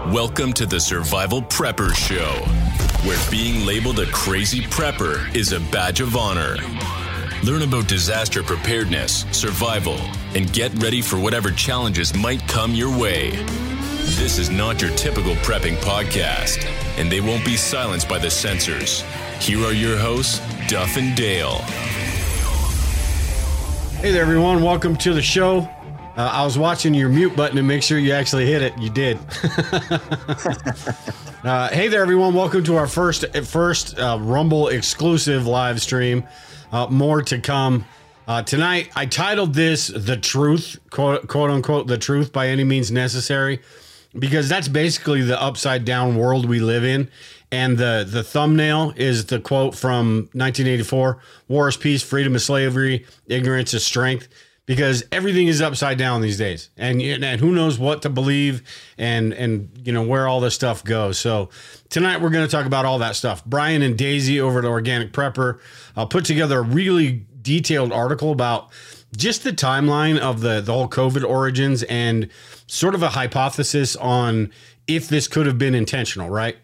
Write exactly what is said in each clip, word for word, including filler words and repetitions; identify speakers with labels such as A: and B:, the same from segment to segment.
A: Welcome to the Survival Prepper Show, where being labeled a crazy prepper is a badge of honor. Learn about disaster preparedness, survival, and get ready for whatever challenges might come your way. This is not your typical prepping podcast, and they won't be silenced by the censors. Here are your hosts, Duff and Dale.
B: Hey there, everyone. Welcome to the show. Uh, I was watching your mute button to make sure you actually hit it. You did. uh, hey there, everyone. Welcome to our first first uh, Rumble exclusive live stream. Uh, more to come. Uh, tonight, I titled this The Truth, quote, quote unquote, The Truth by Any Means Necessary, because that's basically the upside down world we live in. And the, the thumbnail is the quote from nineteen eighty-four, war is peace, freedom is slavery, ignorance is strength. Because everything is upside down these days, and and who knows what to believe, and and you know where all this stuff goes. So tonight we're going to talk about all that stuff. Brian and Daisy over at Organic Prepper uh, put together a really detailed article about just the timeline of the the whole COVID origins and sort of a hypothesis on if this could have been intentional, right?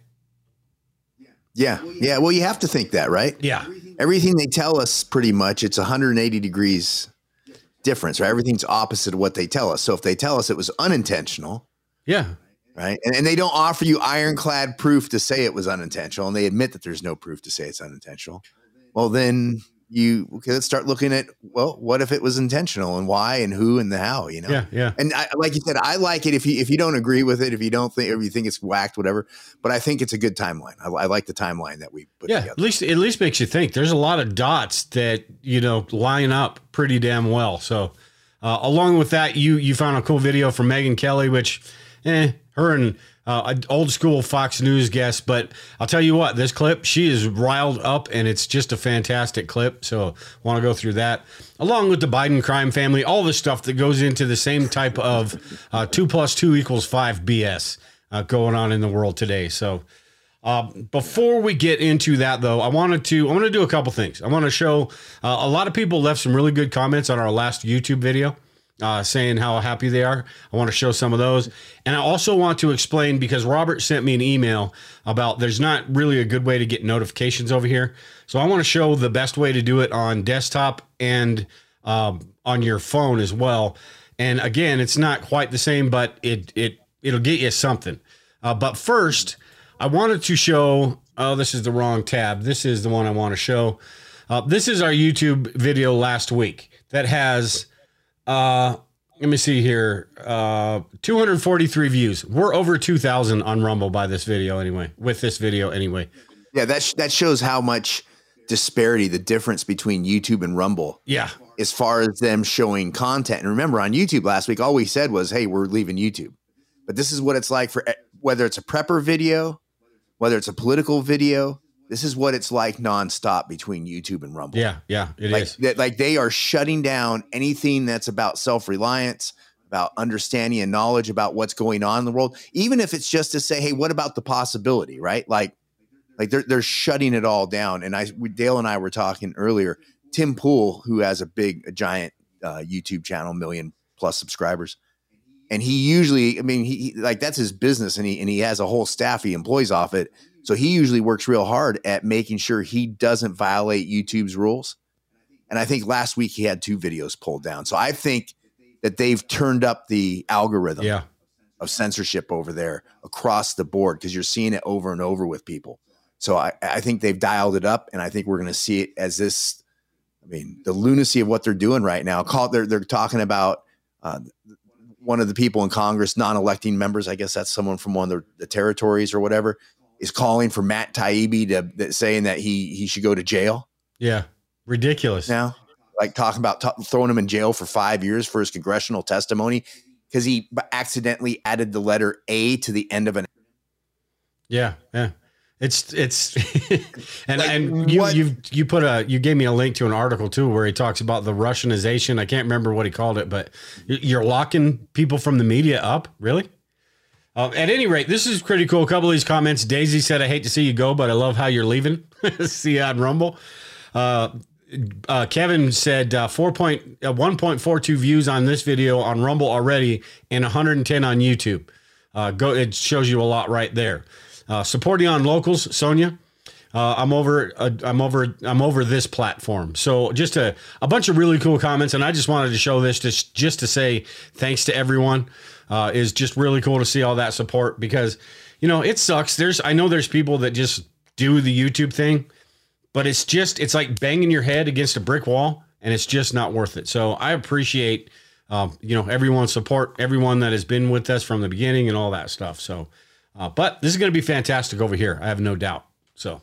C: Yeah, yeah. Well, you have to think that, right?
B: Yeah.
C: Everything they tell us, pretty much, it's one hundred eighty degrees. Difference, right? Everything's opposite of what they tell us. So if they tell us it was unintentional,
B: yeah,
C: right, and, and they don't offer you ironclad proof to say it was unintentional, and they admit that there's no proof to say it's unintentional, well, then you okay, let's start looking at, well, what if it was intentional, and why, and who, and the how, you know?
B: Yeah, yeah.
C: And I, like you said, I like it if you if you don't agree with it, if you don't think, if you think it's whacked, whatever. But I think it's a good timeline. I, I like the timeline that we put
B: yeah,
C: together.
B: at least at least makes you think. There's a lot of dots that you know line up pretty damn well. So, uh, along with that, you you found a cool video from Megyn Kelly, which, eh, her and uh, an old school Fox News guest. But I'll tell you what, this clip, she is riled up, and it's just a fantastic clip. So, want to go through that, along with the Biden crime family, all the stuff that goes into the same type of uh, two plus two equals five B S uh, going on in the world today. So. Uh, before we get into that, though, I wanted to I want to do a couple things. I want to show uh, a lot of people left some really good comments on our last YouTube video uh, saying how happy they are. I want to show some of those. And I also want to explain, because Robert sent me an email about there's not really a good way to get notifications over here. So I want to show the best way to do it on desktop and um, on your phone as well. And again, it's not quite the same, but it, it, it'll get you something. Uh, but first, I wanted to show, oh, this is the wrong tab. This is the one I want to show. Uh, this is our YouTube video last week that has, uh, let me see here, uh, two hundred forty-three views. We're over two thousand on Rumble by this video anyway, with this video anyway.
C: Yeah, that, sh- that shows how much disparity, the difference between YouTube and Rumble.
B: Yeah.
C: As far as them showing content. And remember, on YouTube last week, all we said was, hey, we're leaving YouTube. But this is what it's like for whether it's a prepper video, whether it's a political video, this is what it's like nonstop between YouTube and Rumble.
B: Yeah, yeah, it
C: like,
B: is.
C: That, like they are shutting down anything that's about self-reliance, about understanding and knowledge about what's going on in the world, even if it's just to say, hey, what about the possibility, right? Like, like they're they're shutting it all down. And I, we, Dale and I were talking earlier. Tim Pool, who has a big, a giant uh, YouTube channel, million plus subscribers. And he usually, I mean, he, he like that's his business, and he and he has a whole staff he employs off it. So he usually works real hard at making sure he doesn't violate YouTube's rules. And I think last week he had two videos pulled down. So I think that they've turned up the algorithm
B: yeah.
C: of censorship over there across the board, because you're seeing it over and over with people. So I, I think they've dialed it up, and I think we're going to see it as this. I mean, the lunacy of what they're doing right now. Call they're they're talking about. Uh, one of the people in Congress, non-electing members, I guess that's someone from one of the, the territories or whatever, is calling for Matt Taibbi to that, saying that he he should go to jail.
B: Yeah, ridiculous.
C: Now, like talking about t- throwing him in jail for five years for his congressional testimony because he accidentally added the letter A to the end of an.
B: Yeah, yeah. It's it's and
C: like,
B: and you
C: what?
B: you you put a you gave me a link to an article too where he talks about the Russianization. I can't remember what he called it, but you're locking people from the media up, really? Uh, at any rate, this is pretty cool. A couple of these comments. Daisy said, "I hate to see you go, but I love how you're leaving." See you on Rumble. Uh, uh, Kevin said uh, four point uh, one point four two views on this video on Rumble already, and one hundred ten on YouTube. Uh, go. It shows you a lot right there. Uh, supporting on locals, Sonia. Uh, I'm over. Uh, I'm over. I'm over this platform. So just a, a bunch of really cool comments, and I just wanted to show this just just to say thanks to everyone. Uh, is just really cool to see all that support because you know it sucks. There's I know there's people that just do the YouTube thing, but it's just it's like banging your head against a brick wall, and it's just not worth it. So I appreciate um, you know everyone's support, everyone that has been with us from the beginning, and all that stuff. So, uh, but this is going to be fantastic over here. I have no doubt. So.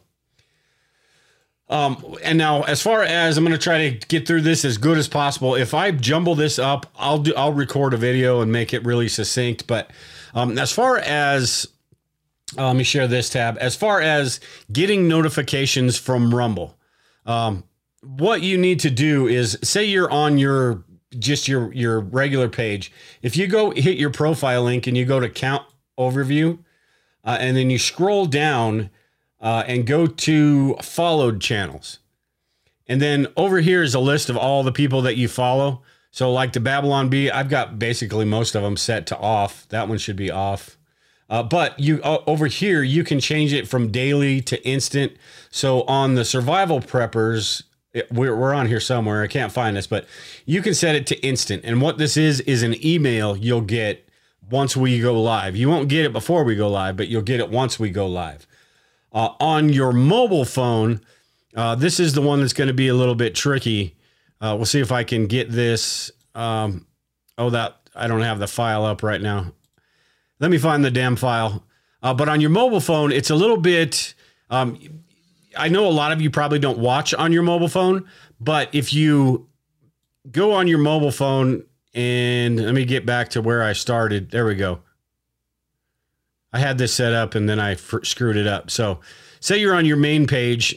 B: Um, and now as far as I'm going to try to get through this as good as possible, if I jumble this up, I'll do, I'll record a video and make it really succinct. But, um, as far as, uh, let me share this tab, as far as getting notifications from Rumble, um, what you need to do is say you're on your, just your, your regular page. If you go hit your profile link and you go to count overview, uh, and then you scroll down, Uh, and go to followed channels. And then over here is a list of all the people that you follow. So like the Babylon Bee, I've got basically most of them set to off. That one should be off. Uh, but you uh, over here, you can change it from daily to instant. So on the Survival Preppers, it, we're, we're on here somewhere. I can't find this, but you can set it to instant. And what this is, is an email you'll get once we go live. You won't get it before we go live, but you'll get it once we go live. Uh, on your mobile phone, uh, this is the one that's going to be a little bit tricky. Uh, we'll see if I can get this. Um, oh, that I don't have the file up right now. Let me find the damn file. Uh, but on your mobile phone, it's a little bit. Um, I know a lot of you probably don't watch on your mobile phone, but if you go on your mobile phone and let me get back to where I started. There we go. I had this set up and then I f- screwed it up. So say you're on your main page.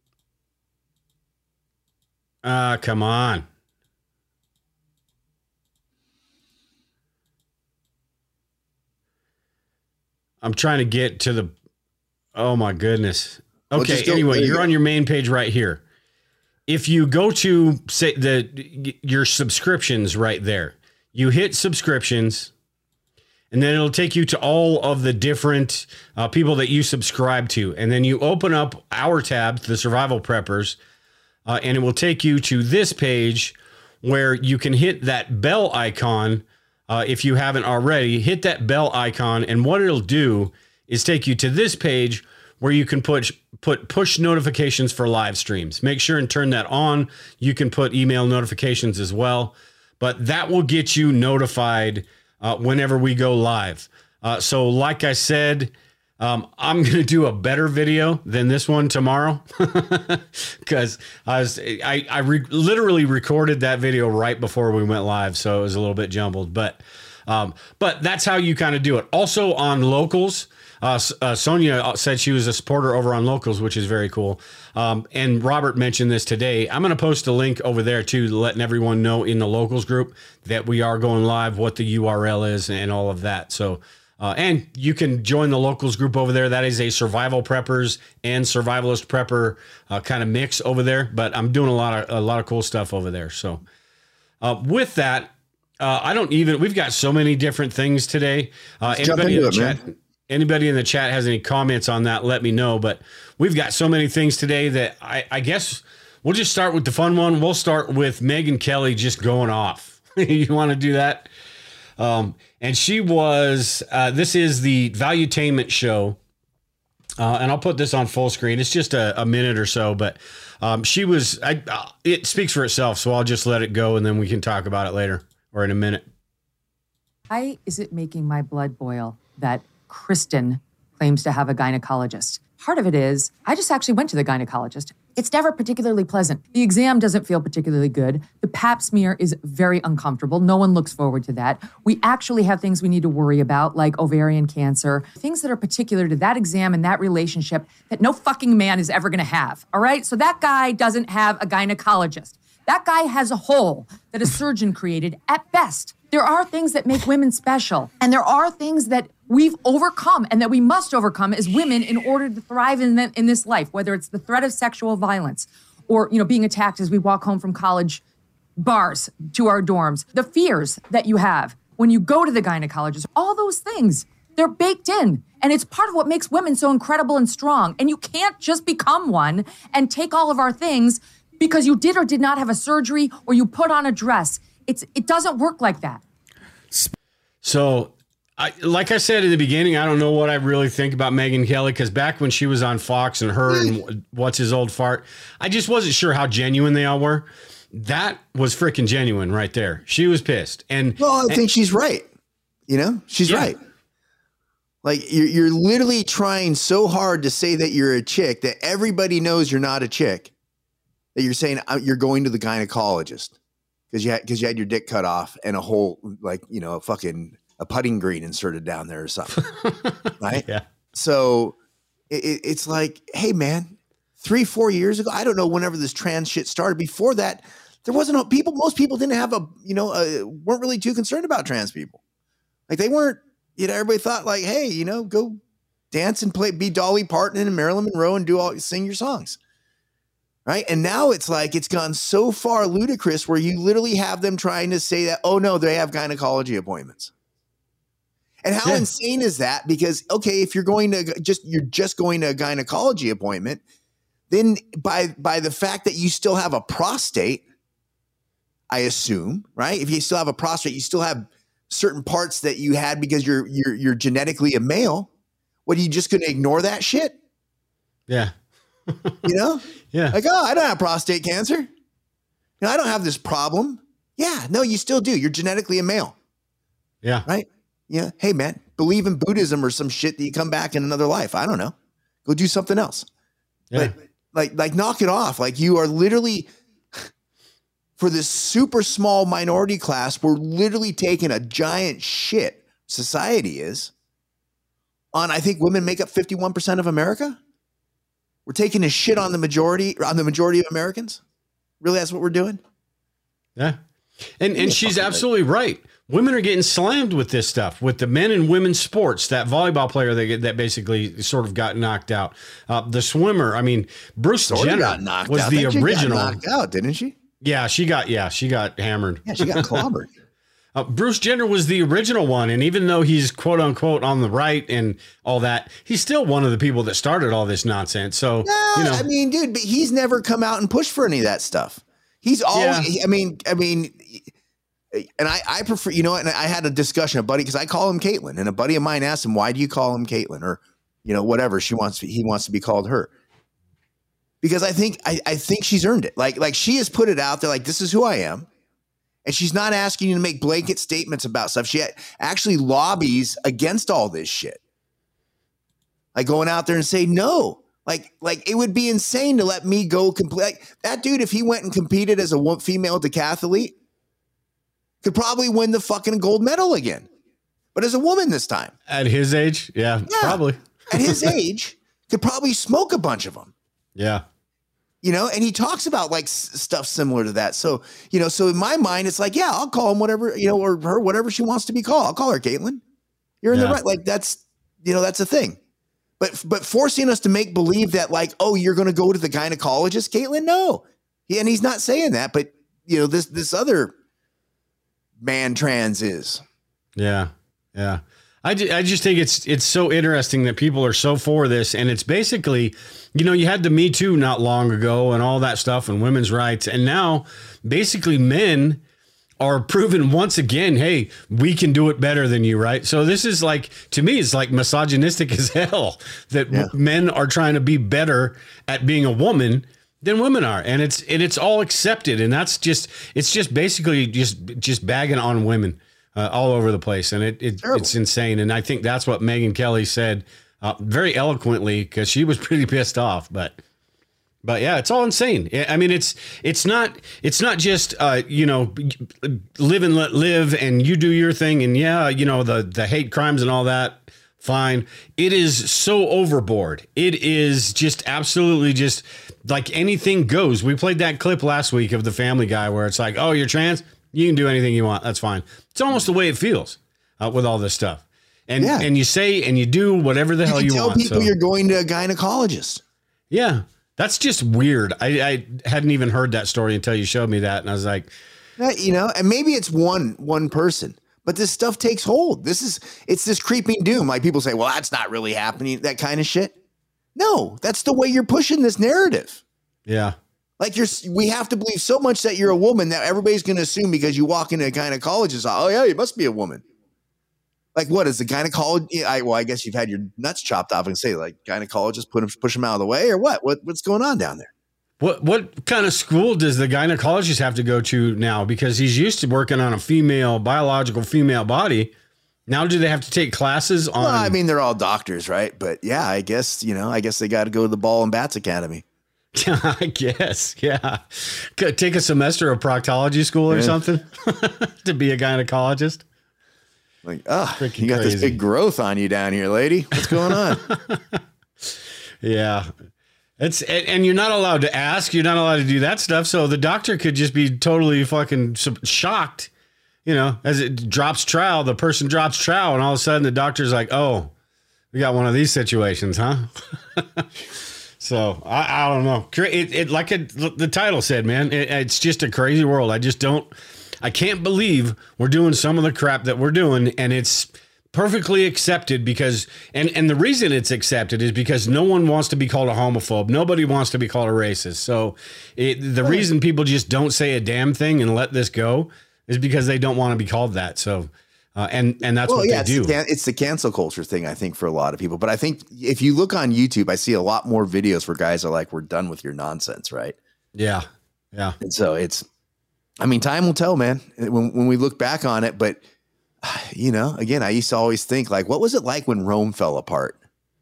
B: Ah, uh, come on. I'm trying to get to the, oh my goodness. Okay. Well, anyway, you're on your main page right here. If you go to say the, your subscriptions right there, you hit subscriptions. And then it'll take you to all of the different uh, people that you subscribe to. And then you open up our tab, the Survival Preppers, uh, and it will take you to this page where you can hit that bell icon. Uh, if you haven't already, hit that bell icon. And what it'll do is take you to this page where you can put, put push notifications for live streams. Make sure and turn that on. You can put email notifications as well. But that will get you notified Uh, whenever we go live. Uh, so like I said, um, I'm going to do a better video than this one tomorrow because I was, I, I re- literally recorded that video right before we went live. So it was a little bit jumbled, but, um, but that's how you kind of do it. Also on locals, uh, uh, Sonia said she was a supporter over on locals, which is very cool. Um, and Robert mentioned this today. I'm going to post a link over there too, letting everyone know in the locals group that we are going live, what the U R L is and all of that. So, uh, and you can join the locals group over there. That is a Survival Preppers and Survivalist Prepper uh, kind of mix over there, but I'm doing a lot of, a lot of cool stuff over there. So, uh, with that, uh, I don't even, we've got so many different things today. Uh, anybody in the chat, man. Anybody in the chat has any comments on that, let me know. But we've got so many things today that I, I guess we'll just start with the fun one. We'll start with Megyn Kelly just going off. You want to do that? Um, and she was, uh, this is the Valuetainment show. Uh, and I'll put this on full screen. It's just a, a minute or so, but um, she was, I, uh, it speaks for itself. So I'll just let it go and then we can talk about it later or in a minute.
D: Why is it making my blood boil that Kristen claims to have a gynecologist? Part of it is, I just actually went to the gynecologist. It's never particularly pleasant. The exam doesn't feel particularly good. The pap smear is very uncomfortable. No one looks forward to that. We actually have things we need to worry about, like ovarian cancer, things that are particular to that exam and that relationship that no fucking man is ever gonna have, all right? So that guy doesn't have a gynecologist. That guy has a hole that a surgeon created at best. There are things that make women special, and there are things that we've overcome and that we must overcome as women in order to thrive in, the, in this life, whether it's the threat of sexual violence or, you know, being attacked as we walk home from college bars to our dorms, the fears that you have when you go to the gynecologist, all those things They're baked in. And it's part of what makes women so incredible and strong. And you can't just become one and take all of our things because you did or did not have a surgery or you put on a dress. It's It doesn't work like that.
B: So, I, like I said in the beginning, I don't know what I really think about Megyn Kelly, because back when she was on Fox and her and What's His Old Fart, I just wasn't sure how genuine they all were. That was freaking genuine right there. She was pissed. And
C: well, I
B: and,
C: think she's right. You know, she's
B: yeah.
C: right. Like you're, you're literally trying so hard to say that you're a chick that everybody knows you're not a chick, that you're saying you're going to the gynecologist because you had, because you had your dick cut off and a whole, like, you know, a fucking a putting green inserted down there or something. Right.
B: Yeah.
C: So it, it's like, hey man, three, four years ago, I don't know, whenever this trans shit started, before that, there wasn't a people, most people didn't have a, you know, uh, weren't really too concerned about trans people. Like they weren't, you know, everybody thought like, hey, you know, go dance and play, be Dolly Parton and Marilyn Monroe and do all, sing your songs. Right. And now it's like, it's gone so far ludicrous where you literally have them trying to say that, oh no, they have gynecology appointments. And how
B: yeah.
C: insane is that? Because, okay, if you're going to just, you're just going to a gynecology appointment, then by, by the fact that you still have a prostate, I assume, right? If you still have a prostate, you still have certain parts that you had because you're, you're, you're genetically a male. What, are you just going to ignore that shit?
B: Yeah.
C: You know?
B: Yeah.
C: Like, oh, I don't have prostate cancer. You know, I don't have this problem. Yeah. No, you still do. You're genetically a male.
B: Yeah.
C: Right. Yeah. Hey man, believe in Buddhism or some shit that you come back in another life. I don't know. Go do something else.
B: Yeah.
C: But like, like knock it off. Like you are literally, for this super small minority class, we're literally taking a giant shit, society is, on, I think women make up fifty-one percent of America. We're taking a shit on the majority, on the majority of Americans. Really, that's what we're doing?
B: Yeah. And and she's absolutely right. Women are getting slammed with this stuff, with the men and women's sports. That volleyball player that get, that basically sort of got knocked out. Uh, the swimmer, I mean, Bruce
C: Sort of
B: Jenner
C: got knocked
B: was
C: out.
B: the
C: That chick
B: original.
C: got knocked out, didn't she?
B: Yeah, she got yeah, she got hammered.
C: Yeah, she got clobbered.
B: Uh, Bruce Jenner was the original one, and even though he's quote unquote on the right and all that, he's still one of the people that started all this nonsense. So,
C: No,
B: you know,
C: I mean, dude, but he's never come out and pushed for any of that stuff. He's always,
B: Yeah.
C: I mean, I mean, and I, I prefer, you know, and I had a discussion, a buddy, because I call him Caitlin, and a buddy of mine asked him, why do you call him Caitlin? Or, you know, whatever she wants, he wants to be called her. Because I think, I, I think she's earned it. Like, like she has put it out there, like, this is who I am. And she's not asking you to make blanket statements about stuff. She actually lobbies against all this shit. Like going out there and say, no, like, like it would be insane to let me go complete. Like that dude, if he went and competed as a one female decathlete, could probably win the fucking gold medal again, but as a woman this time.
B: at his age, yeah,
C: Yeah.
B: probably.
C: At his age, could probably smoke a bunch of them.
B: Yeah.
C: You know, and he talks about like s- stuff similar to that. So, you know, so in my mind, it's like, yeah, I'll call him whatever, you know, or her, whatever she wants to be called. I'll call her Caitlin. You're in
B: Yeah.
C: the right. Like that's, you know, that's a thing. But, but forcing us to make believe that like, oh, you're going to go to the gynecologist, Caitlin. No. He, and he's not saying that, but you know, this, this other man trans is.
B: Yeah. Yeah. I, ju- I just think it's it's so interesting that people are so for this. And it's basically, you know, you had the Me Too not long ago and all that stuff and women's rights. And now basically men are proven once again, hey, we can do it better than you, right? So this is like, to me, it's like misogynistic as hell that
C: Yeah.
B: w- men are trying to be better at being a woman than women are. And it's and it's all accepted. And that's just, it's just basically just just bagging on women. Uh, all over the place. And it, it it's insane. And I think that's what Megyn Kelly said uh, very eloquently, because she was pretty pissed off. But but yeah, it's all insane. I mean, it's it's not it's not just, uh, you know, live and let live and you do your thing. And yeah, you know, the, the hate crimes and all that. Fine. It is so overboard. It is just absolutely just like anything goes. We played that clip last week of the Family Guy where it's like, oh, you're trans. You can do anything you want. That's fine. It's almost the way it feels uh, with all this stuff. And
C: Yeah.
B: and you say and you do whatever the
C: You
B: hell
C: can
B: you
C: tell
B: want.
C: people
B: So,
C: you're going to a gynecologist.
B: yeah, that's just weird. I, I hadn't even heard that story until you showed me that. And I was like,
C: Yeah, you know, and maybe it's one, one person, But this stuff takes hold. This is, it's this creeping doom. Like people say, well, that's not really happening. That kind of shit. No, that's the way you're pushing this narrative.
B: Yeah.
C: Like you're, we have to believe so much that you're a woman that everybody's going to assume because you walk into a gynecologist, oh yeah, you must be a woman. Like what is the gynecologist? I, well, I guess you've had your nuts chopped off and say like gynecologist put them, push them out of the way or what? What what's going on down there?
B: What what kind of school does the gynecologist have to go to now? Because he's used to working on a female, biological female body. Now do they have to take classes on?
C: Well, I mean, they're all doctors, right? But yeah, I guess, you know, I guess they got to go to the Ball and Bats Academy.
B: I guess, yeah. Could take a semester of proctology school or yeah. something to be a gynecologist.
C: Like, oh, Freaking you got crazy. This big growth on you down here, lady. What's going on?
B: Yeah. It's and you're not allowed to ask. You're not allowed to do that stuff. So the doctor could just be totally fucking shocked, you know, as it drops trowel, the person drops trowel, and all of a sudden the doctor's like, oh, we got one of these situations, huh? So I, I don't know. It, it like it, the title said, man, it, it's just a crazy world. I just don't, I can't believe we're doing some of the crap that we're doing, and it's perfectly accepted because, and, and the reason it's accepted is because no one wants to be called a homophobe. Nobody wants to be called a racist. So it, the right. reason people just don't say a damn thing and let this go is because they don't want to be called that. So, uh, and, and that's well, what
C: yeah,
B: they do.
C: It's the, it's the cancel culture thing, I think, for a lot of people. But I think if you look on YouTube, I see a lot more videos where guys are like, we're done with your nonsense. Right.
B: Yeah. Yeah.
C: And so it's, I mean, time will tell, man, when, when we look back on it, but you know, again, I used to always think like, what was it like when Rome fell apart?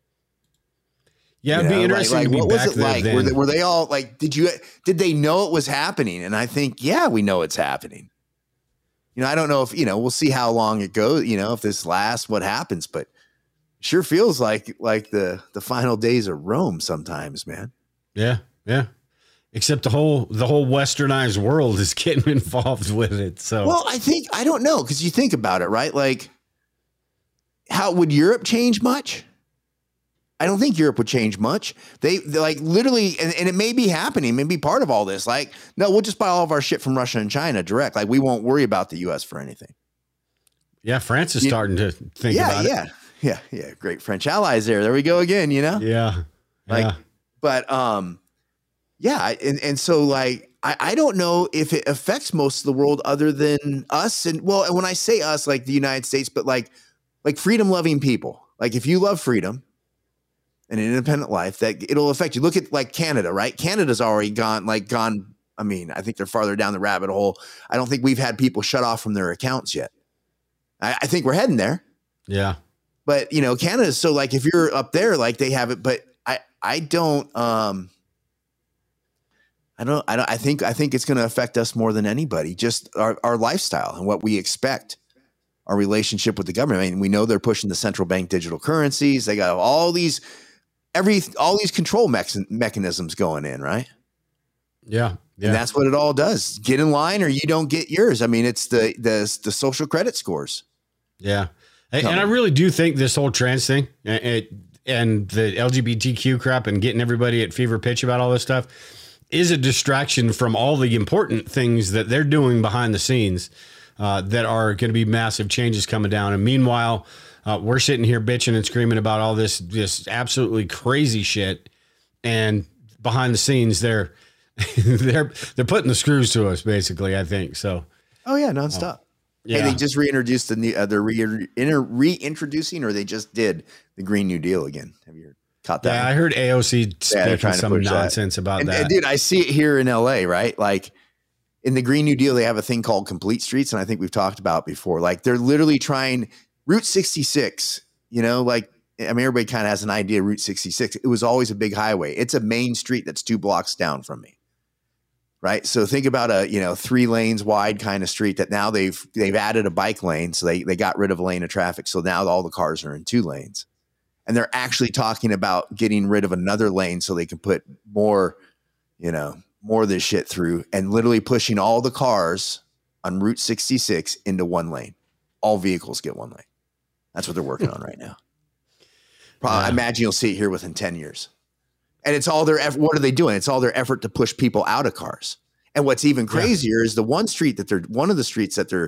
B: Yeah, it'd
C: you know,
B: be interesting
C: like, like,
B: to be
C: what
B: back
C: was it
B: there
C: like?
B: then.
C: Were they, were they all like, did you, did they know it was happening? And I think, yeah, we know it's happening. You know, I don't know if, you know, we'll see how long it goes, you know, if this lasts, what happens, but it sure feels like, like the, the final days of Rome sometimes, man.
B: Yeah. Yeah. Except the whole the whole westernized world is getting involved with it. So,
C: well, I think I don't know because you think about it, right? Like, how would Europe change much? I don't think Europe would change much. They like literally, and, and it may be happening, maybe part of all this. Like, no, we'll just buy all of our shit from Russia and China direct. Like, we won't worry about the U S for anything.
B: Yeah, France is you, starting to think
C: yeah,
B: about
C: yeah,
B: it.
C: Yeah, yeah, yeah. Great French allies there. There we go again. You know.
B: Yeah.
C: Like,
B: yeah.
C: but um. Yeah. And, and so like, I, I don't know if it affects most of the world other than us. And well, and when I say us, like the United States, but like, like freedom loving people, like if you love freedom and an independent life, that it'll affect you. Look at like Canada, right? Canada's already gone, like gone. I mean, I think they're farther down the rabbit hole. I don't think we've had people shut off from their accounts yet. I, I think we're heading there.
B: Yeah.
C: But you know, Canada's so like, if you're up there, like they have it, but I, I don't, um, I don't, I don't, I think, I think it's going to affect us more than anybody, just our, our lifestyle and what we expect, our relationship with the government. I mean, we know they're pushing the central bank digital currencies. They got all these, every, all these control me- mechanisms going in, right?
B: Yeah. Yeah.
C: And that's what it all does. Get in line or you don't get yours. I mean, it's the, the, the social credit scores.
B: Yeah. And, and I really do think this whole trans thing it, and the L G B T Q crap and getting everybody at fever pitch about all this stuff is a distraction from all the important things that they're doing behind the scenes uh, that are going to be massive changes coming down. And meanwhile, uh, we're sitting here bitching and screaming about all this, this absolutely crazy shit. And behind the scenes, they're, they're, they're putting the screws to us basically, I think. So,
C: oh yeah. Nonstop. Oh, yeah. Hey, they just reintroduced the new, uh, they're re- inter- reintroducing, or they just did the Green New Deal again. Have you heard? Caught that.
B: Yeah, I heard A O C speaking yeah, some nonsense that. about
C: and,
B: that.
C: And dude, I see it here in L A, right? Like in the Green New Deal, they have a thing called Complete Streets, and I think we've talked about before. Like they're literally trying Route sixty-six, you know, like I mean, everybody kind of has an idea of Route sixty-six. It was always a big highway. It's a main street that's two blocks down from me. Right. So think about a, you know, three lanes wide kind of street that now they've, they've added a bike lane. So they, they got rid of a lane of traffic. So now all the cars are in two lanes. And they're actually talking about getting rid of another lane so they can put more, you know, more of this shit through, and literally pushing all the cars on Route sixty-six into one lane. All vehicles get one lane. That's what they're working on right now. Probably, yeah. I imagine you'll see it here within ten years. And it's all their effort. What are they doing? It's all their effort to push people out of cars. And what's even crazier yeah. is the one street that they're, one of the streets that they're,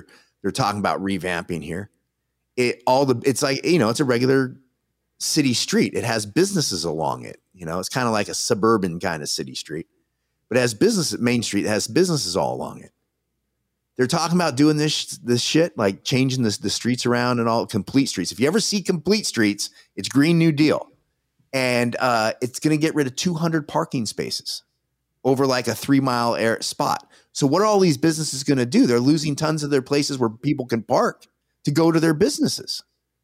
C: they're talking about revamping here. It all the it's like, you know, it's a regular city street. It has businesses along it. You know, it's kind of like a suburban kind of city street, but it has business at Main Street. It has businesses all along it. They're talking about doing this this shit, like changing this the streets around and all complete streets. If you ever see complete streets, it's Green New Deal, and uh, it's going to get rid of two hundred parking spaces over like a three mile air spot. So what are all these businesses going to do? They're losing tons of their places where people can park to go to their businesses.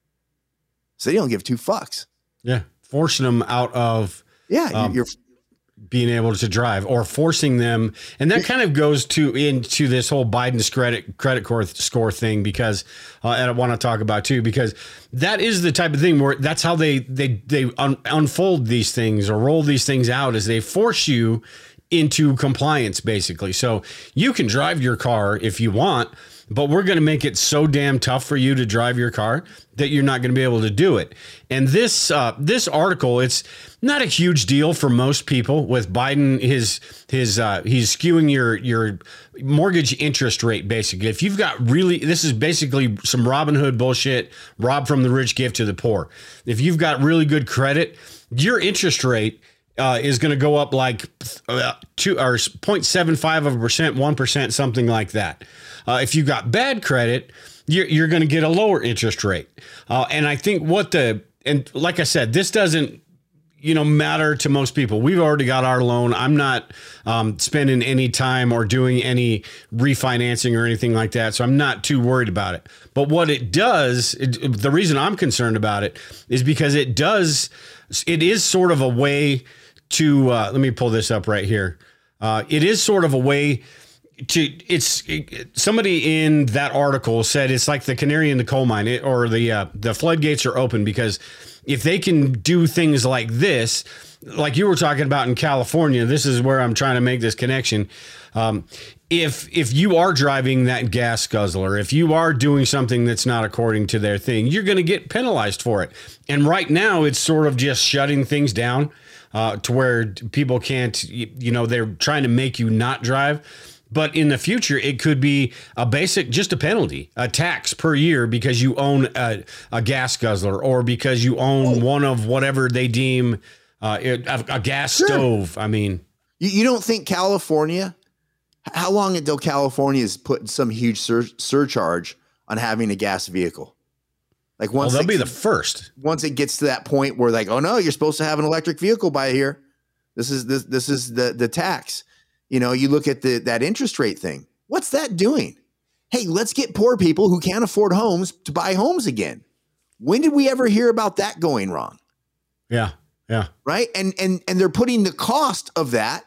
C: So they don't give two fucks.
B: Yeah. Forcing them out of
C: yeah,
B: um,
C: you're
B: being able to drive, or forcing them. And that kind of goes to into this whole Biden's credit credit score thing, because uh, and I want to talk about too, because that is the type of thing where that's how they they they un- unfold these things or roll these things out, is they force you into compliance, basically. So you can drive your car if you want, but we're going to make it so damn tough for you to drive your car that you're not going to be able to do it. And this uh, this article, it's not a huge deal for most people with Biden. His his uh, he's skewing your your mortgage interest rate, basically. If you've got really, this is basically some Robin Hood bullshit, rob from the rich, give to the poor. If you've got really good credit, your interest rate Uh, is going to go up like uh, two or zero point seven five of a percent, one percent, something like that. Uh, if you got bad credit, you're, you're going to get a lower interest rate. Uh, and I think what the, and like I said, this doesn't, you know, matter to most people. We've already got our loan. I'm not um, spending any time or doing any refinancing or anything like that. So I'm not too worried about it. But what it does, it, the reason I'm concerned about it is because it does, it is sort of a way to, uh, let me pull this up right here. Uh, it is sort of a way to, it's it, somebody in that article said it's like the canary in the coal mine, it, or the, uh, the floodgates are open, because if they can do things like this, like you were talking about in California, this is where I'm trying to make this connection. Um, if if you are driving that gas guzzler, if you are doing something that's not according to their thing, you're going to get penalized for it. And right now, it's sort of just shutting things down uh, to where people can't, you, you know, they're trying to make you not drive. But in the future, it could be a basic, just a penalty, a tax per year because you own a, a gas guzzler, or because you own one of whatever they deem uh, a, a gas sure. stove. I mean,
C: you, you don't think California, how long until California is putting some huge sur- surcharge on having a gas vehicle? Like once
B: well, they'll
C: it,
B: be the first.
C: Once it gets to that point where like, oh no, you're supposed to have an electric vehicle by here. This is this this is the the tax. You know, you look at the that interest rate thing. What's that doing? Hey, let's get poor people who can't afford homes to buy homes again. When did we ever hear about that going wrong?
B: Yeah, yeah.
C: Right? And and and they're putting the cost of that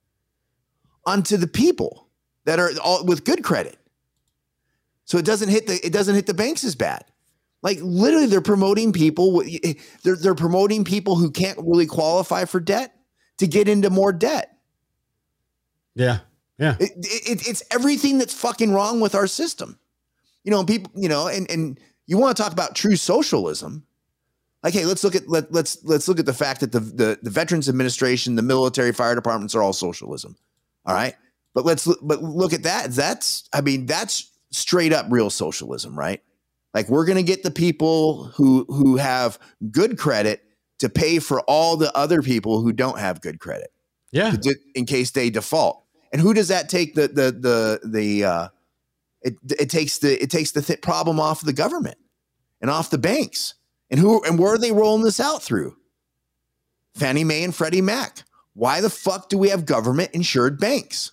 C: onto the people that are all with good credit. So it doesn't hit the it doesn't hit the banks as bad. Like literally they're promoting people they're they're promoting people who can't really qualify for debt to get into more debt.
B: Yeah. Yeah.
C: It, it, it's everything that's fucking wrong with our system. You know, people, you know, and, and you want to talk about true socialism. Like, hey, let's look at, let, let's, let's look at the fact that the, the, the Veterans Administration, the military, fire departments are all socialism. All right. But let's, but look at that. That's, I mean, that's straight up real socialism, right? Like we're going to get the people who, who have good credit to pay for all the other people who don't have good credit.
B: Yeah.
C: To, in case they default. And who does that take the the the the uh, it it takes the it takes the th- problem off the government and off the banks. And who and where are they rolling this out through? Fannie Mae and Freddie Mac. Why the fuck do we have government insured banks?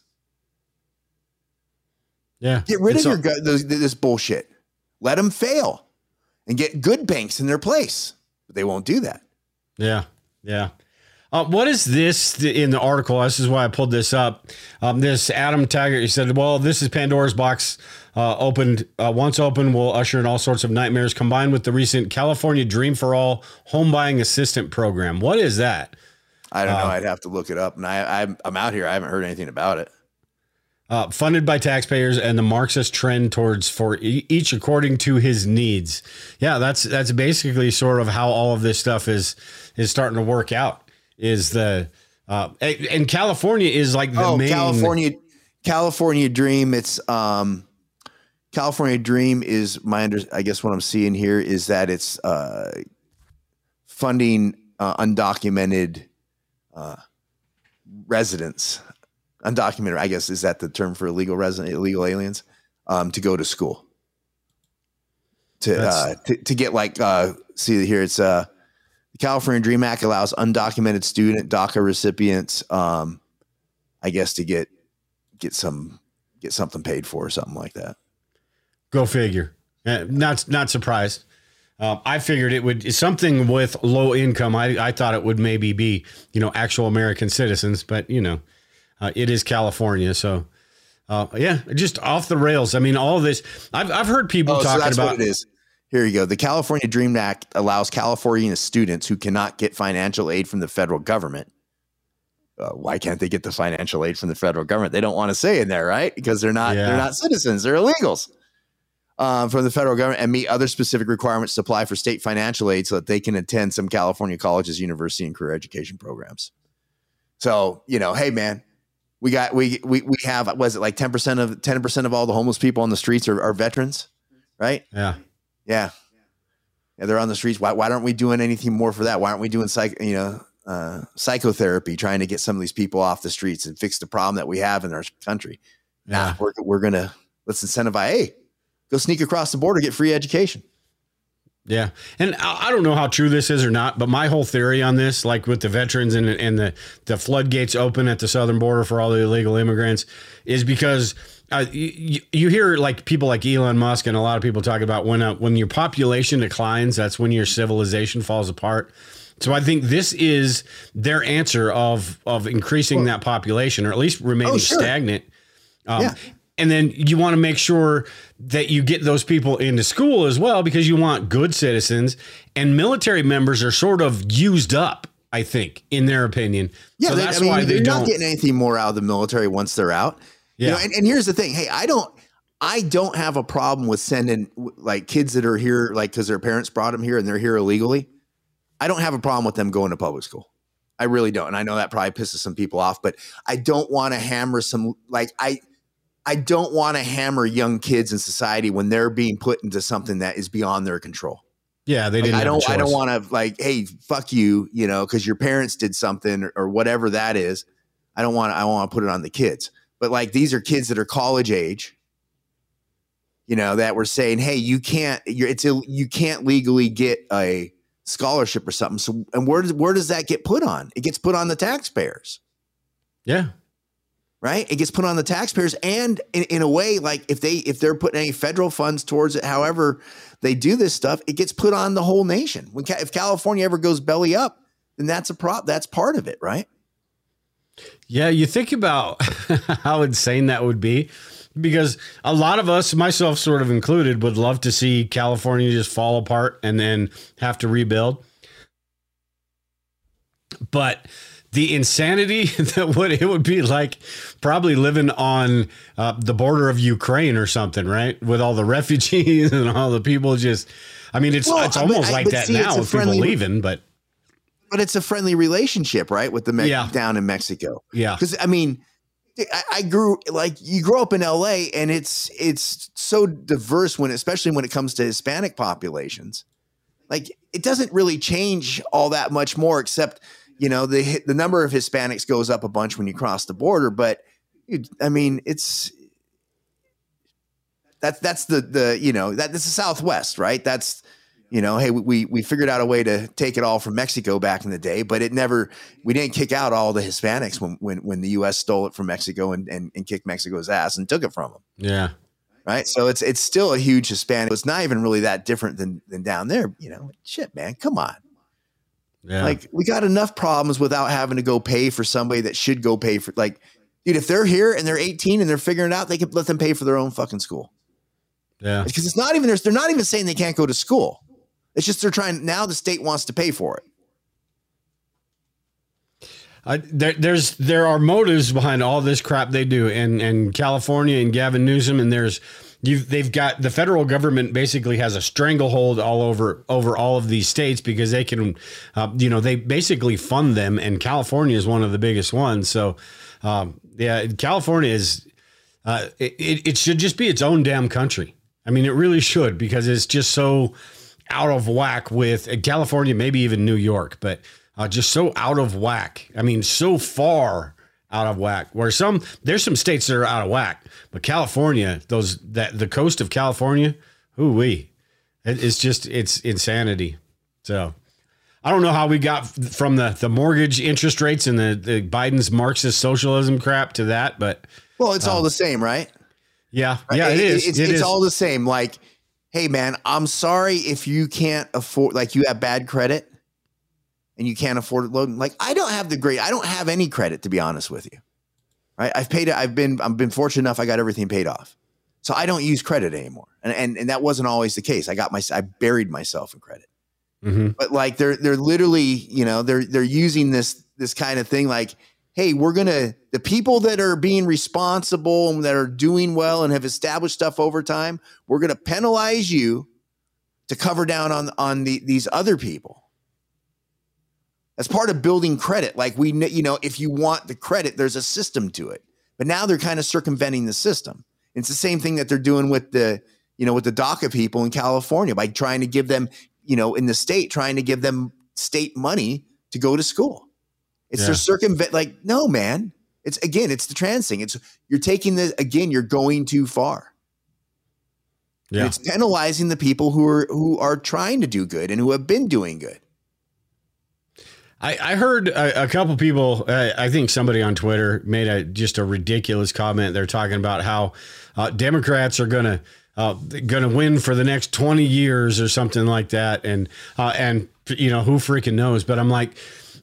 B: Yeah,
C: get rid
B: it's
C: of your this, this bullshit. Let them fail and get good banks in their place. But they won't do that.
B: Yeah, yeah. Uh, what is this in the article? This is why I pulled this up. Um, this Adam Taggart, he said, well, this is Pandora's box uh, opened. Uh, once open, will usher in all sorts of nightmares combined with the recent California Dream for All home buying assistant program. What is that?
C: I don't know.
B: Uh, I'd
C: have to look it up. And I, I'm, I'm out here. I haven't heard anything about it.
B: Uh, funded by taxpayers and the Marxist trend towards for e- each according to his needs. Yeah, that's that's basically sort of how all of this stuff is is starting to work out. Is the uh, and California is like the
C: oh,
B: main
C: California California Dream. It's um, California Dream is my under, I guess what I'm seeing here is that it's uh, funding uh, undocumented uh, residents. Undocumented, I guess, is that the term for illegal resident, illegal aliens, um, to go to school. To, uh, to to get like uh, see here, it's uh, the California Dream Act allows undocumented student DACA recipients, um, I guess, to get get some get something paid for or something like that.
B: Go figure. Uh, not not surprised. Uh, I figured it would something with low income. I, I thought it would maybe be, you know, actual American citizens, but you know, uh, it is California, so uh, yeah, just off the rails. I mean, all of this. I've I've heard people
C: oh,
B: talking
C: so that's
B: about.
C: What it is. Here you go. The California Dream Act allows California students who cannot get financial aid from the federal government. Uh, why can't they get the financial aid from the federal government? They don't want to say in there, right? Because they're not. Yeah. They're not citizens. They're illegals. Um, from the federal government and meet other specific requirements to apply for state financial aid so that they can attend some California colleges, university, and career education programs. So, you know, hey, man, we got we we we have, was it like ten percent of ten percent of all the homeless people on the streets are, are veterans, right?
B: Yeah.
C: Yeah. Yeah. They're on the streets. Why, why aren't we doing anything more for that? Why aren't we doing psych, you know, uh, psychotherapy, trying to get some of these people off the streets and fix the problem that we have in our country?
B: Yeah.
C: Nah, we're, we're going to, let's incentivize, hey, go sneak across the border, get free education.
B: Yeah. And I don't know how true this is or not, but my whole theory on this, like with the veterans and, and the, the floodgates open at the southern border for all the illegal immigrants, is because uh, you, you hear like people like Elon Musk and a lot of people talk about when, uh, when your population declines, that's when your civilization falls apart. So I think this is their answer of, of increasing well, that population, or at least remaining oh, sure. stagnant. Um, yeah. And then you want to make sure that you get those people into school as well, because you want good citizens, and military members are sort of used up, I think, in their opinion.
C: Yeah,
B: so
C: they,
B: that's
C: I mean,
B: why they
C: you're
B: don't
C: not getting anything more out of the military once they're out. Yeah. You know, and, and here's the thing. Hey, I don't, I don't have a problem with sending like kids that are here, like, cause their parents brought them here and they're here illegally. I don't have a problem with them going to public school. I really don't. And I know that probably pisses some people off, but I don't want to hammer some, like I, I don't want to hammer young kids in society when they're being put into something that is beyond their control.
B: Yeah, they didn't.
C: Like, I don't.
B: I
C: don't want to like, hey, fuck you, you know, because your parents did something or, or whatever that is. I don't want. I want to put it on the kids. But like, these are kids that are college age. You know, that we're saying, hey, you can't. You're it's a, you can't legally get a scholarship or something. So, and where does where does that get put on? It gets put on the taxpayers.
B: Yeah.
C: Right. It gets put on the taxpayers. And in, in a way, like if they if they're putting any federal funds towards it, however they do this stuff, it gets put on the whole nation. When if California ever goes belly up, then that's a prop. That's part of it. Right.
B: Yeah. You think about how insane that would be, because a lot of us, myself sort of included, would love to see California just fall apart and then have to rebuild. But the insanity that would it would be like probably living on uh, the border of Ukraine or something, right? With all the refugees and all the people just, I mean, it's well, it's almost I, like that see, now with friendly, people leaving, but.
C: But it's a friendly relationship, right? With the Me-
B: yeah.
C: down in Mexico.
B: Yeah.
C: Because I mean, I, I grew like you grow up in L A and it's, it's so diverse when, especially when it comes to Hispanic populations, like it doesn't really change all that much more, except you know, the the number of Hispanics goes up a bunch when you cross the border, but I mean, it's that's that's the the you know that this is Southwest, right? That's you know, hey, we we figured out a way to take it all from Mexico back in the day, but it never we didn't kick out all the Hispanics when when when the U S stole it from Mexico and and, and kicked Mexico's ass and took it from them.
B: Yeah.
C: Right. So it's it's still a huge Hispanic. It's not even really that different than than down there. You know, shit, man, come on.
B: Yeah.
C: Like we got enough problems without having to go pay for somebody that should go pay for like, dude, if they're here and they're eighteen and they're figuring it out, they can let them pay for their own fucking school.
B: Yeah.
C: Because it's not even, they're not even saying they can't go to school. It's just, they're trying, now the state wants to pay for it.
B: Uh, there, there's, there are motives behind all this crap they do in, in California and Gavin Newsom. And there's, You've, they've got the federal government basically has a stranglehold all over over all of these states because they can, uh, you know, they basically fund them, and California is one of the biggest ones. So, um, yeah, California is uh, it, it should just be its own damn country. I mean, it really should, because it's just so out of whack with California, maybe even New York, but uh, just so out of whack. I mean, so far out of whack, where some, there's some states that are out of whack, but California, those, that the coast of California, ooh wee, it, it's just, it's insanity. So I don't know how we got from the, the mortgage interest rates and the, the Biden's Marxist socialism crap to that, but
C: well, it's
B: um,
C: all the same, right?
B: Yeah.
C: Right?
B: Yeah, it, it is.
C: It's,
B: it
C: it's
B: is.
C: all the same. Like, hey man, I'm sorry if you can't afford, like you have bad credit and you can't afford it. Loan. Like I don't have the great, I don't have any credit, to be honest with you. Right. I've paid it. I've been, I've been fortunate enough. I got everything paid off. So I don't use credit anymore. And, and, and that wasn't always the case. I got my, I buried myself in credit. Mm-hmm. But like they're they're literally, you know, they're they're using this this kind of thing like, hey, we're gonna the people that are being responsible and that are doing well and have established stuff over time, we're gonna penalize you to cover down on on the, these other people. That's part of building credit. Like we, you know, if you want the credit, there's a system to it. But now they're kind of circumventing the system. It's the same thing that they're doing with the, you know, with the DACA people in California by trying to give them, you know, in the state, trying to give them state money to go to school. It's yeah. their circumvent. Like, no, man. It's again, it's the trans thing. It's you're taking the again, you're going too far. Yeah. And it's penalizing the people who are who are trying to do good and who have been doing good.
B: I, I heard a, a couple people. Uh, I think somebody on Twitter made a just a ridiculous comment. They're talking about how uh, Democrats are going to. Uh, going to win for the next twenty years or something like that. And, uh, and, you know, who freaking knows? But I'm like,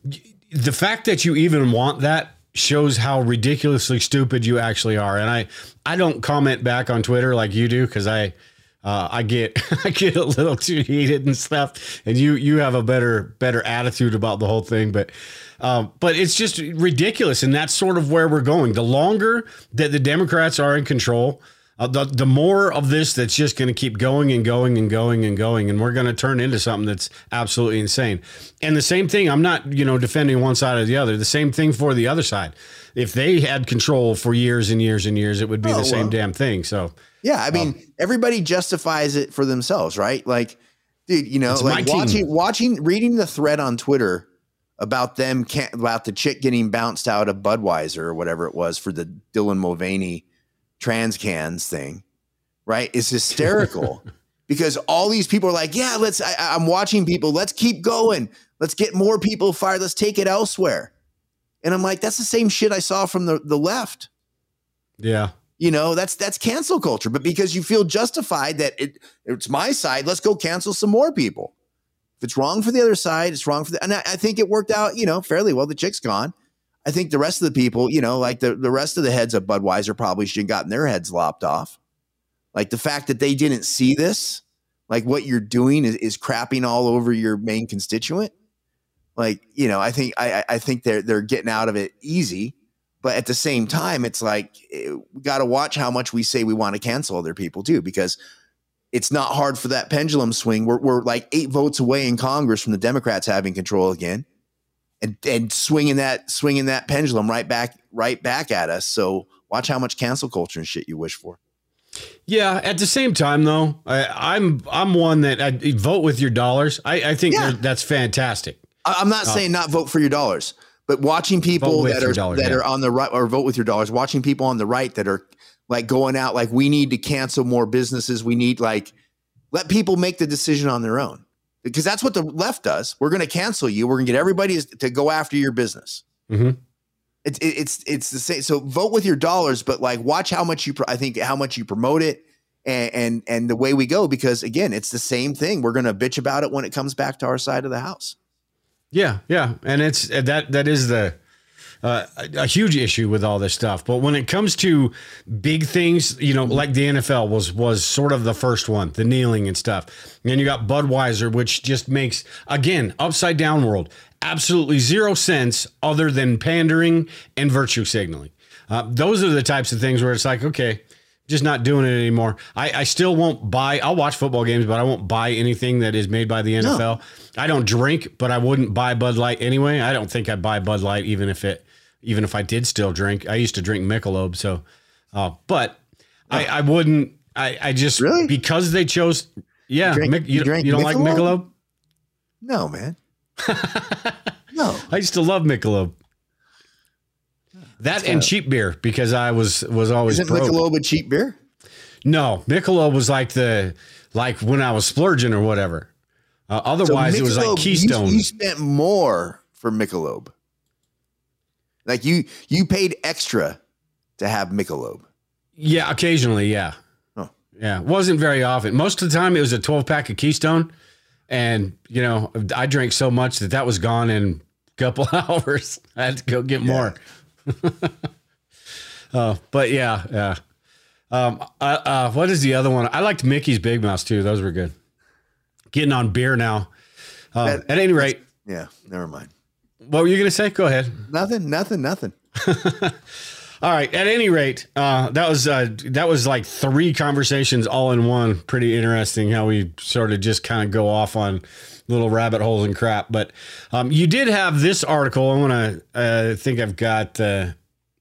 B: the fact that you even want that shows how ridiculously stupid you actually are. And I, I don't comment back on Twitter like you do. Cause I, uh, I get, I get a little too heated and stuff. And you, you have a better, better attitude about the whole thing. But, um, but it's just ridiculous. And that's sort of where we're going. The longer that the Democrats are in control, Uh, the the more of this that's just going to keep going and going and going and going, and we're going to turn into something that's absolutely insane. And the same thing, I'm not, you know, defending one side or the other. The same thing for the other side. If they had control for years and years and years, it would be oh, the same well. damn thing. So
C: yeah, I mean, um, everybody justifies it for themselves, right? Like, dude, you know, like watching, watching, reading the thread on Twitter about them can't, about the chick getting bounced out of Budweiser or whatever it was for the Dylan Mulvaney trans cans thing, right? Is hysterical because all these people are like, yeah, let's, I, I'm watching people. Let's keep going. Let's get more people fired. Let's take it elsewhere. And I'm like, that's the same shit I saw from the, the left.
B: Yeah.
C: You know, that's, that's cancel culture, but because you feel justified that it, it's my side, let's go cancel some more people. If it's wrong for the other side, it's wrong for the, and I, I think it worked out, you know, fairly well. The chick's gone. I think the rest of the people, you know, like the, the rest of the heads of Budweiser probably should have gotten their heads lopped off. Like the fact that they didn't see this, like what you're doing is, is crapping all over your main constituent. Like, you know, I think I, I think they're they're getting out of it easy. But at the same time, it's like we got to watch how much we say we want to cancel other people, too, because it's not hard for that pendulum swing. We're, we're like eight votes away in Congress from the Democrats having control again. And, and swinging that swinging that pendulum right back right back at us. So watch how much cancel culture and shit you wish for.
B: Yeah. At the same time, though, I, I'm I'm one that I vote with your dollars. I, I think yeah. that's fantastic.
C: I'm not uh, saying not vote for your dollars, but watching people that are dollars, that yeah. are on the right or vote with your dollars. Watching people on the right that are like going out like we need to cancel more businesses. We need like let people make the decision on their own. Because that's what the left does. We're going to cancel you. We're going to get everybody to go after your business. Mm-hmm. It's it, it's it's the same. So vote with your dollars, but like watch how much you. I think how much you promote it, and and, and the way we go. Because again, it's the same thing. We're going to bitch about it when it comes back to our side of the house.
B: Yeah, yeah, and it's that that is the. Uh, a, a huge issue with all this stuff. But when it comes to big things, you know, like the N F L was was sort of the first one, the kneeling and stuff. And then you got Budweiser, which just makes, again, upside down world, absolutely zero sense other than pandering and virtue signaling. Uh, those are the types of things where it's like, okay, just not doing it anymore. I, I still won't buy, I'll watch football games, but I won't buy anything that is made by the N F L. No. I don't drink, but I wouldn't buy Bud Light anyway. I don't think I'd buy Bud Light even if it, Even if I did still drink. I used to drink Michelob. So, uh, but I, I wouldn't, I, I just
C: Really?
B: because they chose. Yeah,
C: You drank-
B: Mic- you,
C: you drank
B: you don't like
C: Michelob?
B: Michelob?
C: No, man. No.
B: I used to love Michelob. That and cheap beer because I was was always
C: Isn't
B: broke.
C: Michelob a cheap beer?
B: No, Michelob was like the like when I was splurging or whatever. Uh, otherwise,
C: So
B: it was like
C: Michelob,
B: Keystone.
C: You, you spent more for Michelob. Like you, you paid extra to have Michelob.
B: Yeah, occasionally, yeah.
C: Oh.
B: Yeah, wasn't very often. Most of the time, it was a twelve pack of Keystone, and you know, I drank so much that that was gone in a couple hours. I had to go get
C: Yeah.
B: more. uh, but yeah, yeah. Um, uh, uh, what is the other one? I liked Mickey's Big Mouth too. Those were good. Getting on beer now. Uh,
C: That-
B: at any rate,
C: Yeah, never mind.
B: what were you going to say? Go ahead.
C: Nothing, nothing, nothing.
B: All right. At any rate, uh, that was uh, that was like three conversations all in one. Pretty interesting how we sort of just kind of go off on little rabbit holes and crap. But um, you did have this article. I want to. Uh, I think I've got uh,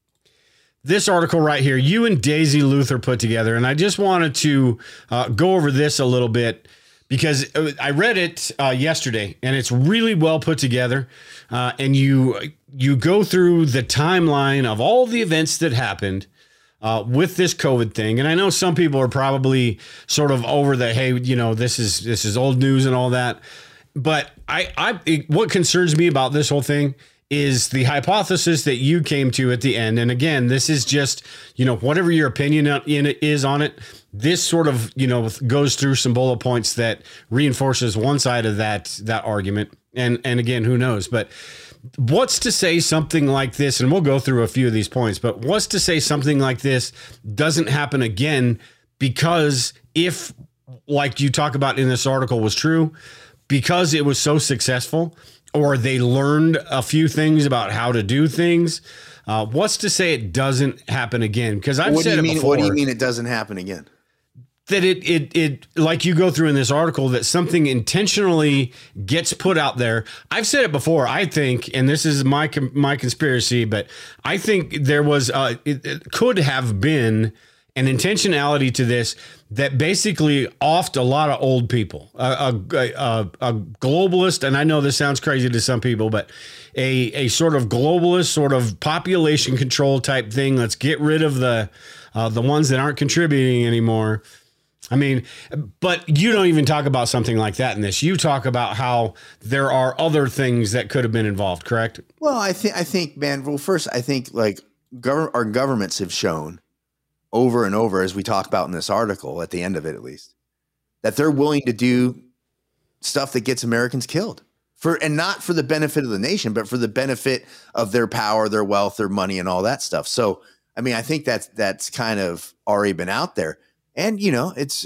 B: this article right here. You and Daisy Luther put together, and I just wanted to uh, go over this a little bit because I read it uh, yesterday, and it's really well put together. Uh, and you you go through the timeline of all the events that happened uh, with this COVID thing. And I know some people are probably sort of over the, hey, you know, this is this is old news and all that. But I, I it, what concerns me about this whole thing is the hypothesis that you came to at the end. And again, this is just, you know, whatever your opinion in it is on it. This sort of, you know, goes through some bullet points that reinforces one side of that that argument. And and again, who knows? But what's to say something like this, and we'll go through a few of these points, but what's to say something like this doesn't happen again? Because if, like you talk about in this article, was true, because it was so successful, or they learned a few things about how to do things, uh, what's to say it doesn't happen again? Because I've
C: What do
B: said
C: you
B: it
C: mean?
B: before.
C: What do you mean it doesn't happen again?
B: That it, it, it, like you go through in this article, that something intentionally gets put out there. I've said it before, I think, and this is my, my conspiracy, but I think there was, uh, it, it could have been an intentionality to this that basically offed a lot of old people, a, a, a, a globalist. And I know this sounds crazy to some people, but a, a sort of globalist, sort of population control type thing. Let's get rid of the, uh, the ones that aren't contributing anymore. I mean, but you don't even talk about something like that in this. You talk about how there are other things that could have been involved, correct?
C: Well, I think I think, man. Well, first, I think like gov- our governments have shown over and over, as we talk about in this article, at the end of it at least, that they're willing to do stuff that gets Americans killed for, and not for the benefit of the nation, but for the benefit of their power, their wealth, their money, and all that stuff. So, I mean, I think that's that's kind of already been out there. And, you know, it's,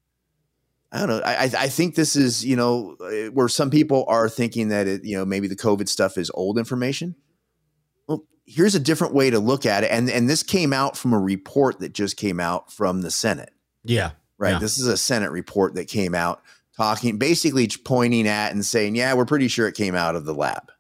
C: I don't know. I, I think this is, you know, where some people are thinking that, it, you know, maybe the COVID stuff is old information. Well, here's a different way to look at it. And, and this came out from a report that just came out from the Senate.
B: Yeah.
C: Right.
B: Yeah.
C: This is a Senate report that came out talking, basically pointing at and saying, yeah, we're pretty sure it came out of the lab.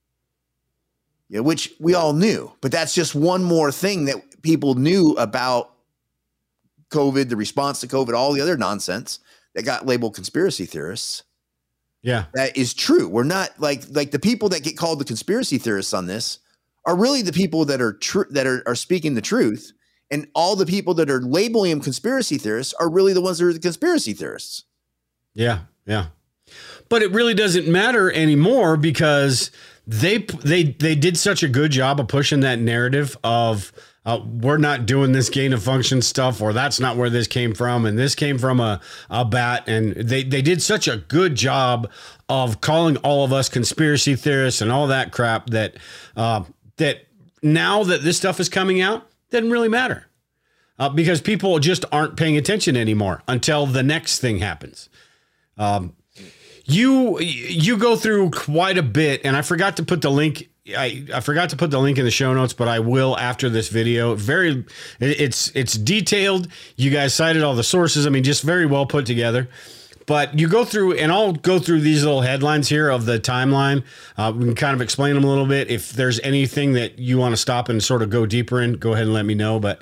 C: Yeah, which we all knew. But that's just one more thing that people knew about COVID, the response to COVID, all the other nonsense that got labeled conspiracy theorists.
B: Yeah.
C: That is true. We're not like, like the people that get called the conspiracy theorists on this are really the people that are true, that are, are speaking the truth. And all the people that are labeling them conspiracy theorists are really the ones that are the conspiracy theorists.
B: Yeah. Yeah. But it really doesn't matter anymore because they, they, they did such a good job of pushing that narrative of, Uh, we're not doing this gain of function stuff, or that's not where this came from. And this came from a, a bat. And they, they did such a good job of calling all of us conspiracy theorists and all that crap that, uh, that now that this stuff is coming out, doesn't really matter uh, because people just aren't paying attention anymore until the next thing happens. Um, you, you go through quite a bit, and I forgot to put the link I, I forgot to put the link in the show notes, but I will after this video. Very, it's it's detailed. You guys cited all the sources. I mean, just very well put together. But you go through, and I'll go through these little headlines here of the timeline. Uh, we can kind of explain them a little bit. If there's anything that you want to stop and sort of go deeper in, go ahead and let me know. But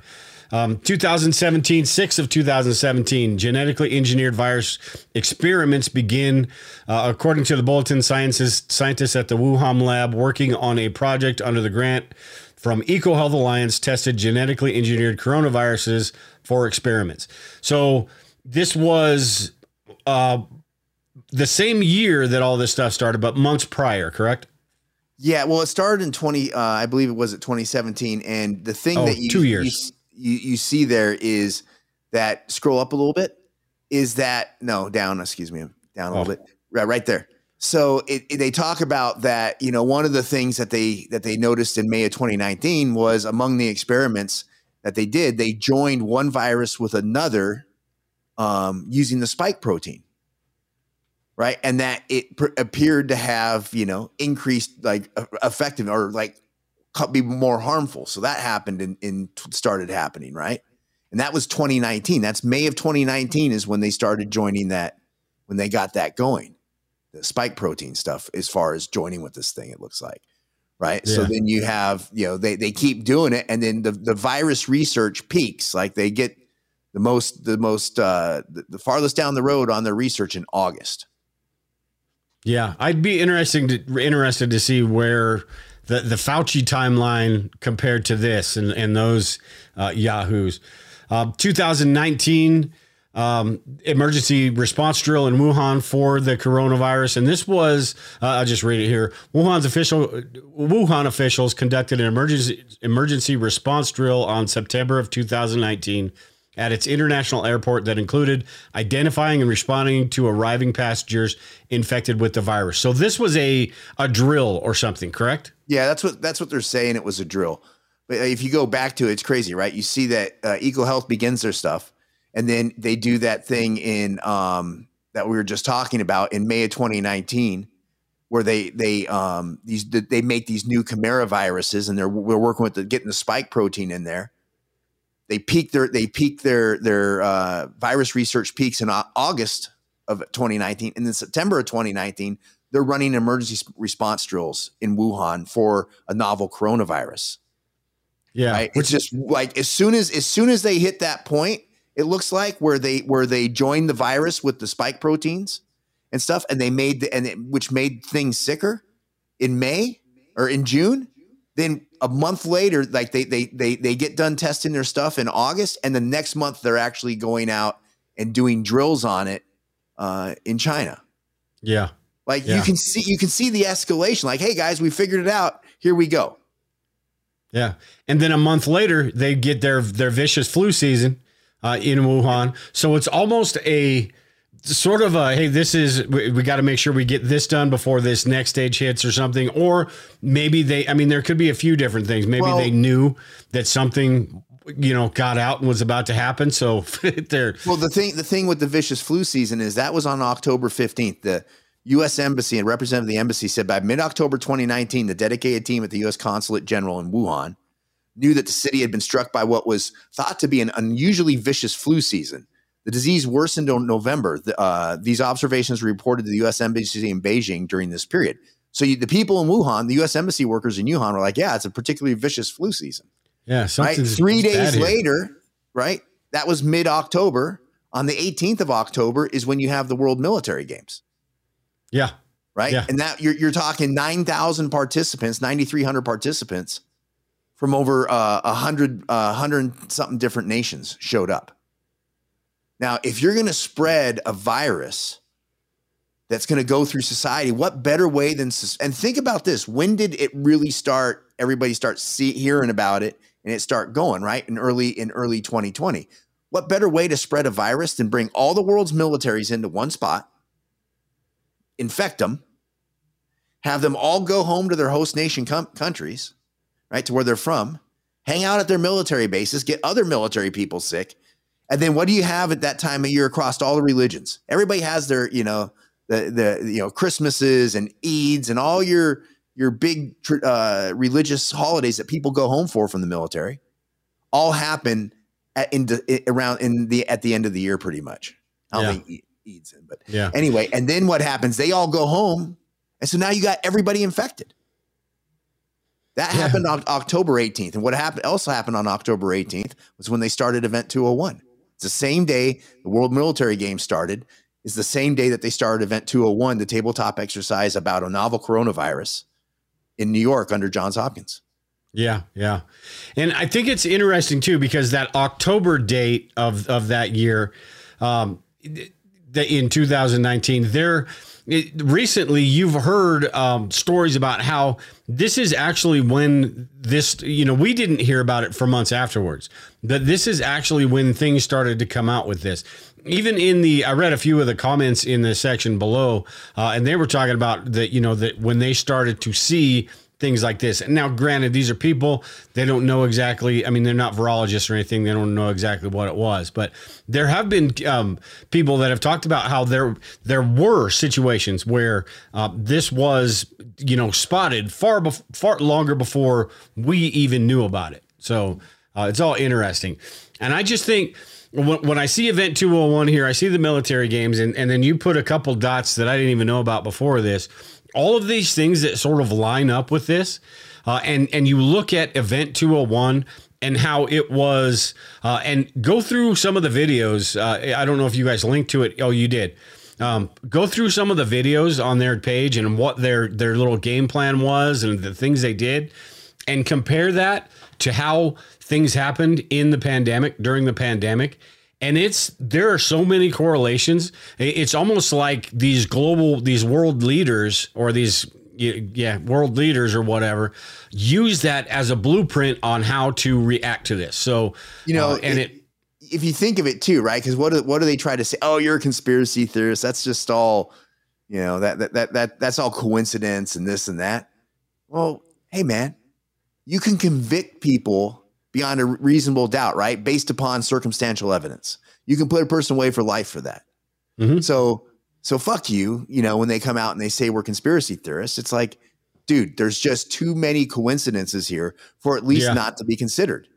B: Um, two thousand seventeen, six of two thousand seventeen, genetically engineered virus experiments begin, uh, according to the Bulletin. Sciences, scientists at the Wuhan lab working on a project under the grant from EcoHealth Alliance tested genetically engineered coronaviruses for experiments. So this was uh, the same year that all this stuff started, but months prior, correct?
C: Yeah, well, it started in twenty. Uh, I believe it was at twenty seventeen, and the thing
B: Oh,
C: that you,
B: two years.
C: you you you see there is that scroll up a little bit. Is that no down? Excuse me, down a
B: Oh.
C: little bit. Right, right there. So it, it- they talk about that. You know, one of the things that they that they noticed in May of twenty nineteen was among the experiments that they did, they joined one virus with another um, using the spike protein. Right. And that it pr- appeared to have, you know, increased like uh, effective or like co- be more harmful. So that happened and in, in started happening. Right. And that was twenty nineteen. That's May of twenty nineteen is when they started joining that, when they got that going, the spike protein stuff, as far as joining with this thing, it looks like. Right. So
B: Yeah.
C: then you have, you know, they, they keep doing it. And then the, the virus research peaks, like they get the most, the most, uh, the, the farthest down the road on their research in August.
B: Yeah, I'd be interesting to interested to see where the the Fauci timeline compared to this and and those uh, yahoos. Uh, two thousand nineteen um, emergency response drill in Wuhan for the coronavirus, and this was uh, I'll just read it here. Wuhan's official Wuhan officials conducted an emergency emergency response drill on September of two thousand nineteen. At its international airport that included identifying and responding to arriving passengers infected with the virus. So this was a a drill or something, correct?
C: Yeah, that's what that's what they're saying. It was a drill. But if you go back to it, it's crazy, right? You see that uh, EcoHealth begins their stuff, and then they do that thing in um, that we were just talking about in May of twenty nineteen, where they they um, these they make these new Chimera viruses, and they're we're working with the getting the spike protein in there. They peak their they peak their their uh, virus research peaks in August of twenty nineteen, and in September of twenty nineteen, they're running emergency response drills in Wuhan for a novel coronavirus.
B: Yeah,
C: Right? It's just like as soon as as soon as they hit that point, it looks like where they where they joined the virus with the spike proteins and stuff, and they made the, and it, which made things sicker in May or in June. Then a month later, like they they they they get done testing their stuff in August, and the next month they're actually going out and doing drills on it uh, in China.
B: yeah,
C: Like
B: Yeah.
C: you can see you can see the escalation. Like, hey guys, we figured it out. Here we go.
B: yeah. And then a month later, they get their their vicious flu season uh, in Wuhan. So it's almost a sort of a, hey, this is, we, we got to make sure we get this done before this next stage hits or something. Or maybe they, I mean, there could be a few different things. Maybe
C: Well-
B: they knew that something, you know, got out and was about to happen. So they're,
C: Well, the thing the thing with the vicious flu season is that was on October fifteenth. The U S Embassy and representative of the embassy said by mid-October twenty nineteen, the dedicated team at the U S Consulate General in Wuhan knew that the city had been struck by what was thought to be an unusually vicious flu season. The disease worsened in November. The, uh, these observations were reported to the U S Embassy in Beijing during this period. So you, the people in Wuhan, the U S Embassy workers in Wuhan were like, yeah, it's a particularly vicious flu season.
B: yeah,
C: Right?
B: something's
C: Three
B: bad
C: days
B: here.
C: later, right? That was mid-October. On the eighteenth of October is when you have the World Military Games,
B: Yeah.
C: right?
B: Yeah.
C: And that you're, you're talking nine thousand participants, nine thousand three hundred participants from over uh, one hundred, uh, one hundred something different nations showed up. Now, if you're going to spread a virus that's going to go through society, what better way than, and think about this, when did it really start, everybody start see, hearing about it and it start going, right? In early, in early twenty twenty. What better way to spread a virus than bring all the world's militaries into one spot, infect them, have them all go home to their host nation com- countries, right, to where they're from, hang out at their military bases, get other military people sick. And then what do you have at that time of year across all the religions? Everybody has their, you know, the, the you know, Christmases and Eids and all your, your big uh, religious holidays that people go home for from the military all happen at, in the, around in the, at the end of the year, pretty much. I don't
B: Yeah.
C: think Eids in, but
B: Yeah.
C: anyway. And then what happens? They all go home. And so now you got everybody infected. That
B: Yeah.
C: happened on October eighteenth. And what happened also happened on October eighteenth was when they started Event two oh one. It's the same day the World Military Games started. It's the same day that they started Event two oh one, the tabletop exercise about a novel coronavirus in New York under Johns Hopkins.
B: Yeah, yeah. And I think it's interesting too, because that October date of, of that year, um, the, in two thousand nineteen, there it, recently you've heard um, stories about how this is actually when this, you know, we didn't hear about it for months afterwards, that this is actually when things started to come out with this. Even in the, I read a few of the comments in the section below, uh, and they were talking about that, you know, that when they started to see things like this. And now, granted, these are people, they don't know exactly, I mean, they're not virologists or anything. They don't know exactly what it was, but there have been um, people that have talked about how there, there were situations where uh, this was, you know, spotted far, bef- far longer before we even knew about it. So uh, it's all interesting. And I just think when, when I see Event two oh one here, I see the military games, and, and then you put a couple dots that I didn't even know about before this. All of these things that sort of line up with this, uh, and and you look at Event two oh one and how it was, uh, and go through some of the videos. Uh, I don't know if you guys linked to it. Oh, you did. Um, go through some of the videos on their page and what their their little game plan was and the things they did, and compare that to how things happened in the pandemic, during the pandemic. And it's, there are so many correlations. It's almost like these global, these world leaders or these, yeah, world leaders or whatever, use that as a blueprint on how to react to this. So,
C: you know,
B: uh, and
C: it,
B: it,
C: if you think of it too, right? Because what do, what do they try to say? Oh, you're a conspiracy theorist. That's just all, you know, that, that, that, that, that's all coincidence and this and that. Well, hey man, you can convict people beyond a reasonable doubt, right? Based upon circumstantial evidence. You can put a person away for life for that.
B: mm-hmm.
C: So, so fuck you, you know, when they come out and they say we're conspiracy theorists, it's like, dude, there's just too many coincidences here for at least
B: Yeah.
C: not to be considered.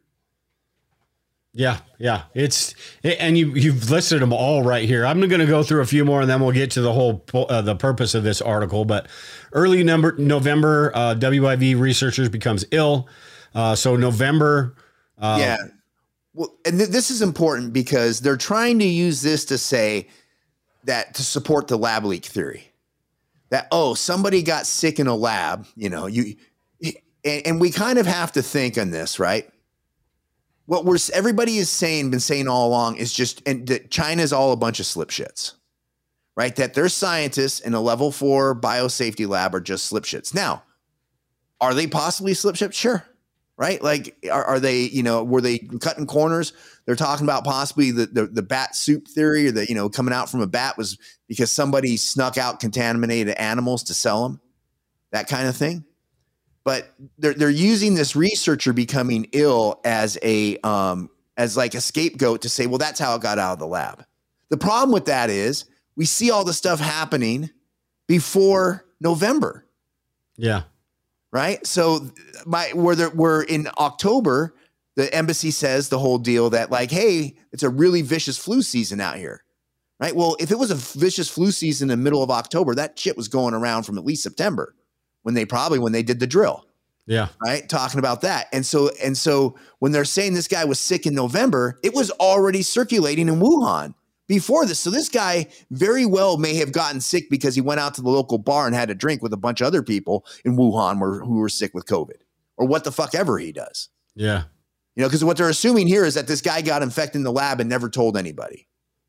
B: Yeah, yeah, it's, and you you've listed them all right here. I'm going to go through a few more, and then we'll get to the whole uh, the purpose of this article. But early number November, uh, W I V researchers becomes ill. Uh, so November. Uh,
C: yeah. Well, and th- this is important because they're trying to use this to say that to support the lab leak theory that, oh, somebody got sick in a lab, you know, you, and, and we kind of have to think on this, right? What we're, everybody is saying, been saying all along is just, and that China's all a bunch of slip shits, right? That their scientists in a level four biosafety lab are just slip shits. Now, are they possibly slip shits? Sure. Right? Like, are, are they, you know, were they cutting corners? They're talking about possibly the, the, the bat soup theory, or that, you know, coming out from a bat was because somebody snuck out contaminated animals to sell them, that kind of thing. But they're, they're using this researcher becoming ill as a, um, as like a scapegoat to say, well, that's how it got out of the lab. The problem with that is we see all the stuff happening before November.
B: Yeah.
C: Right. So my where there were in October, the embassy says the whole deal that like, hey, it's a really vicious flu season out here. Right. Well, if it was a vicious flu season in the middle of October, that shit was going around from at least September when they probably when they did the drill.
B: Yeah.
C: Right. Talking about that. And so and so when they're saying this guy was sick in November, it was already circulating in Wuhan before this. So this guy very well may have gotten sick because he went out to the local bar and had a drink with a bunch of other people in Wuhan were, who were sick with COVID, or what the fuck ever he does.
B: Yeah.
C: You know, because what they're assuming here is that this guy got infected in the lab and never told anybody.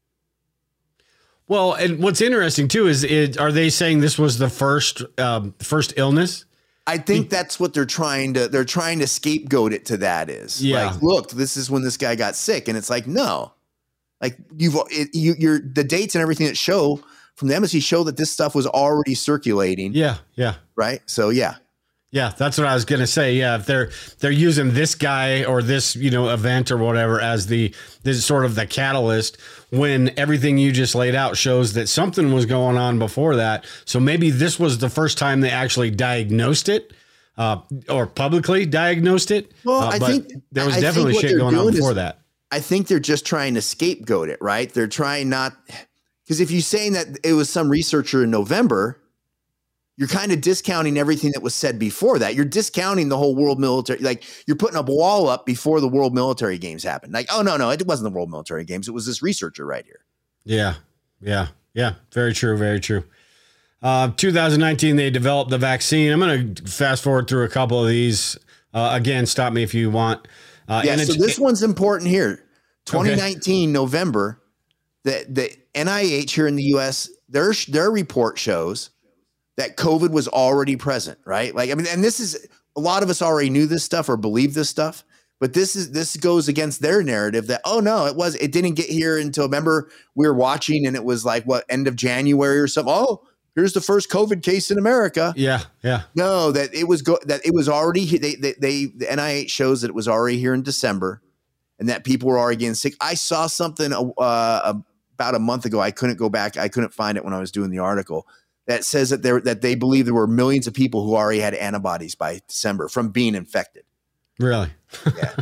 B: Well, and what's interesting too is, it, are they saying this was the first um, first illness?
C: I think that's what they're trying to, they're trying to scapegoat it to that is.
B: Yeah.
C: Like, look, this is when this guy got sick. And it's like, no. Like you've, it, you, you're the dates and everything that show from the embassy show that this stuff was already circulating.
B: Yeah. Yeah.
C: Right. So, yeah.
B: Yeah. That's what I was going to say. Yeah. If they're, they're using this guy or this, you know, event or whatever as the, this is sort of the catalyst when everything you just laid out shows that something was going on before that. So maybe this was the first time they actually diagnosed it. Uh, or publicly diagnosed it.
C: Well,
B: uh,
C: I
B: but
C: think
B: there was
C: I
B: definitely
C: think
B: shit going on before
C: is,
B: that.
C: I think they're just trying to scapegoat it, right? They're trying not, because if you're saying that it was some researcher in November, you're kind of discounting everything that was said before that. You're discounting the whole world military. Like you're putting a wall up before the world military games happened. Like, oh no, no, it wasn't the world military games. It was this researcher right here.
B: Yeah. Yeah. Yeah. Very true. Very true. Uh, two thousand nineteen, they developed the vaccine. I'm going to fast forward through a couple of these. Uh, again, stop me if you want. Uh,
C: yeah.
B: and
C: So this
B: it,
C: one's important here. twenty nineteen, okay. November, the, the N I H here in the U S, their, their report shows that COVID was already present, right? Like, I mean, and this is, a lot of us already knew this stuff or believe this stuff, but this is, this goes against their narrative that, oh no, it was, it didn't get here until, remember we were watching and it was like what, end of January or something. Oh, here's the first COVID case in America.
B: Yeah. Yeah.
C: No, that it was, go, that it was already, they, they, they, the N I H shows that it was already here in December and that people were already getting sick. I saw something uh, about a month ago. I couldn't go back. I couldn't find it when I was doing the article. That says that there that they believe there were millions of people who already had antibodies by December from being infected.
B: Really?
C: Yeah.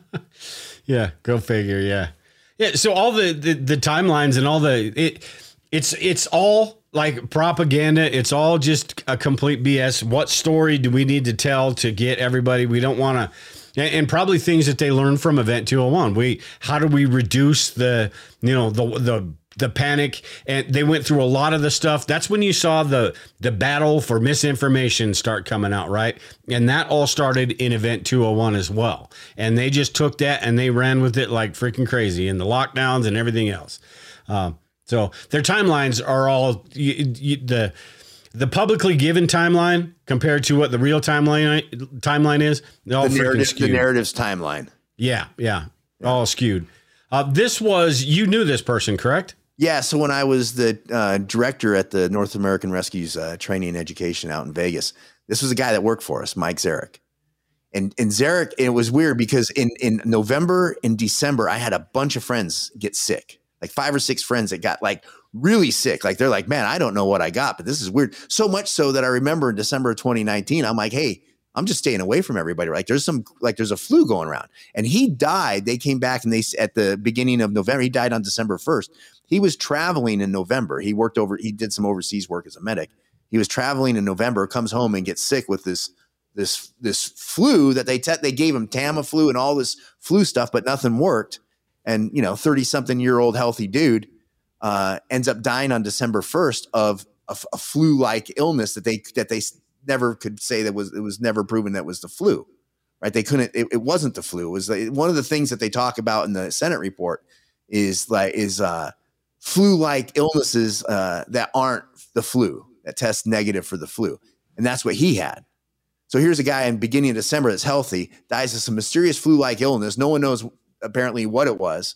B: Yeah. Go figure. Yeah. Yeah. So all the, the the timelines and all the it it's it's all like propaganda. It's all just a complete B S. What story do we need to tell to get everybody? We don't want to. And probably things that they learned from Event two oh one. We how do we reduce the you know the the the panic, and they went through a lot of the stuff. That's when you saw the the battle for misinformation start coming out, right? And that all started in Event two oh one as well. And they just took that and they ran with it like freaking crazy, and the lockdowns and everything else. Um, so their timelines are all you, you, the the publicly given timeline compared to what the real timeline timeline is. All
C: the, narrative,
B: skewed.
C: the narrative's timeline.
B: Yeah, yeah, yeah. All skewed. Uh, this was you knew this person, correct?
C: Yeah, so when I was the uh, director at the North American Rescues uh, Training and Education out in Vegas, this was a guy that worked for us, Mike Zarek. And and Zarek, it was weird because in, in November and December, I had a bunch of friends get sick, like five or six friends that got like really sick. Like they're like, man, I don't know what I got, but this is weird. So much so that I remember in December of twenty nineteen, I'm like, hey, I'm just staying away from everybody. Like there's some, like there's a flu going around. And he died. They came back and they, at the beginning of November, he died on December first. He was traveling in November. He worked over, he did some overseas work as a medic. He was traveling in November, comes home and gets sick with this, this, this flu that they, te- they gave him Tamiflu and all this flu stuff, but nothing worked. And, you know, thirty something year old healthy dude uh, ends up dying on December first of a, a flu-like illness that they, that they never could say that was, it was never proven that was the flu, right? They couldn't, it, it wasn't the flu. It was like, one of the things that they talk about in the Senate report is like, is, uh, flu-like illnesses uh, that aren't the flu, that test negative for the flu. And that's what he had. So here's a guy in beginning of December that's healthy, dies of some mysterious flu-like illness. No one knows apparently what it was,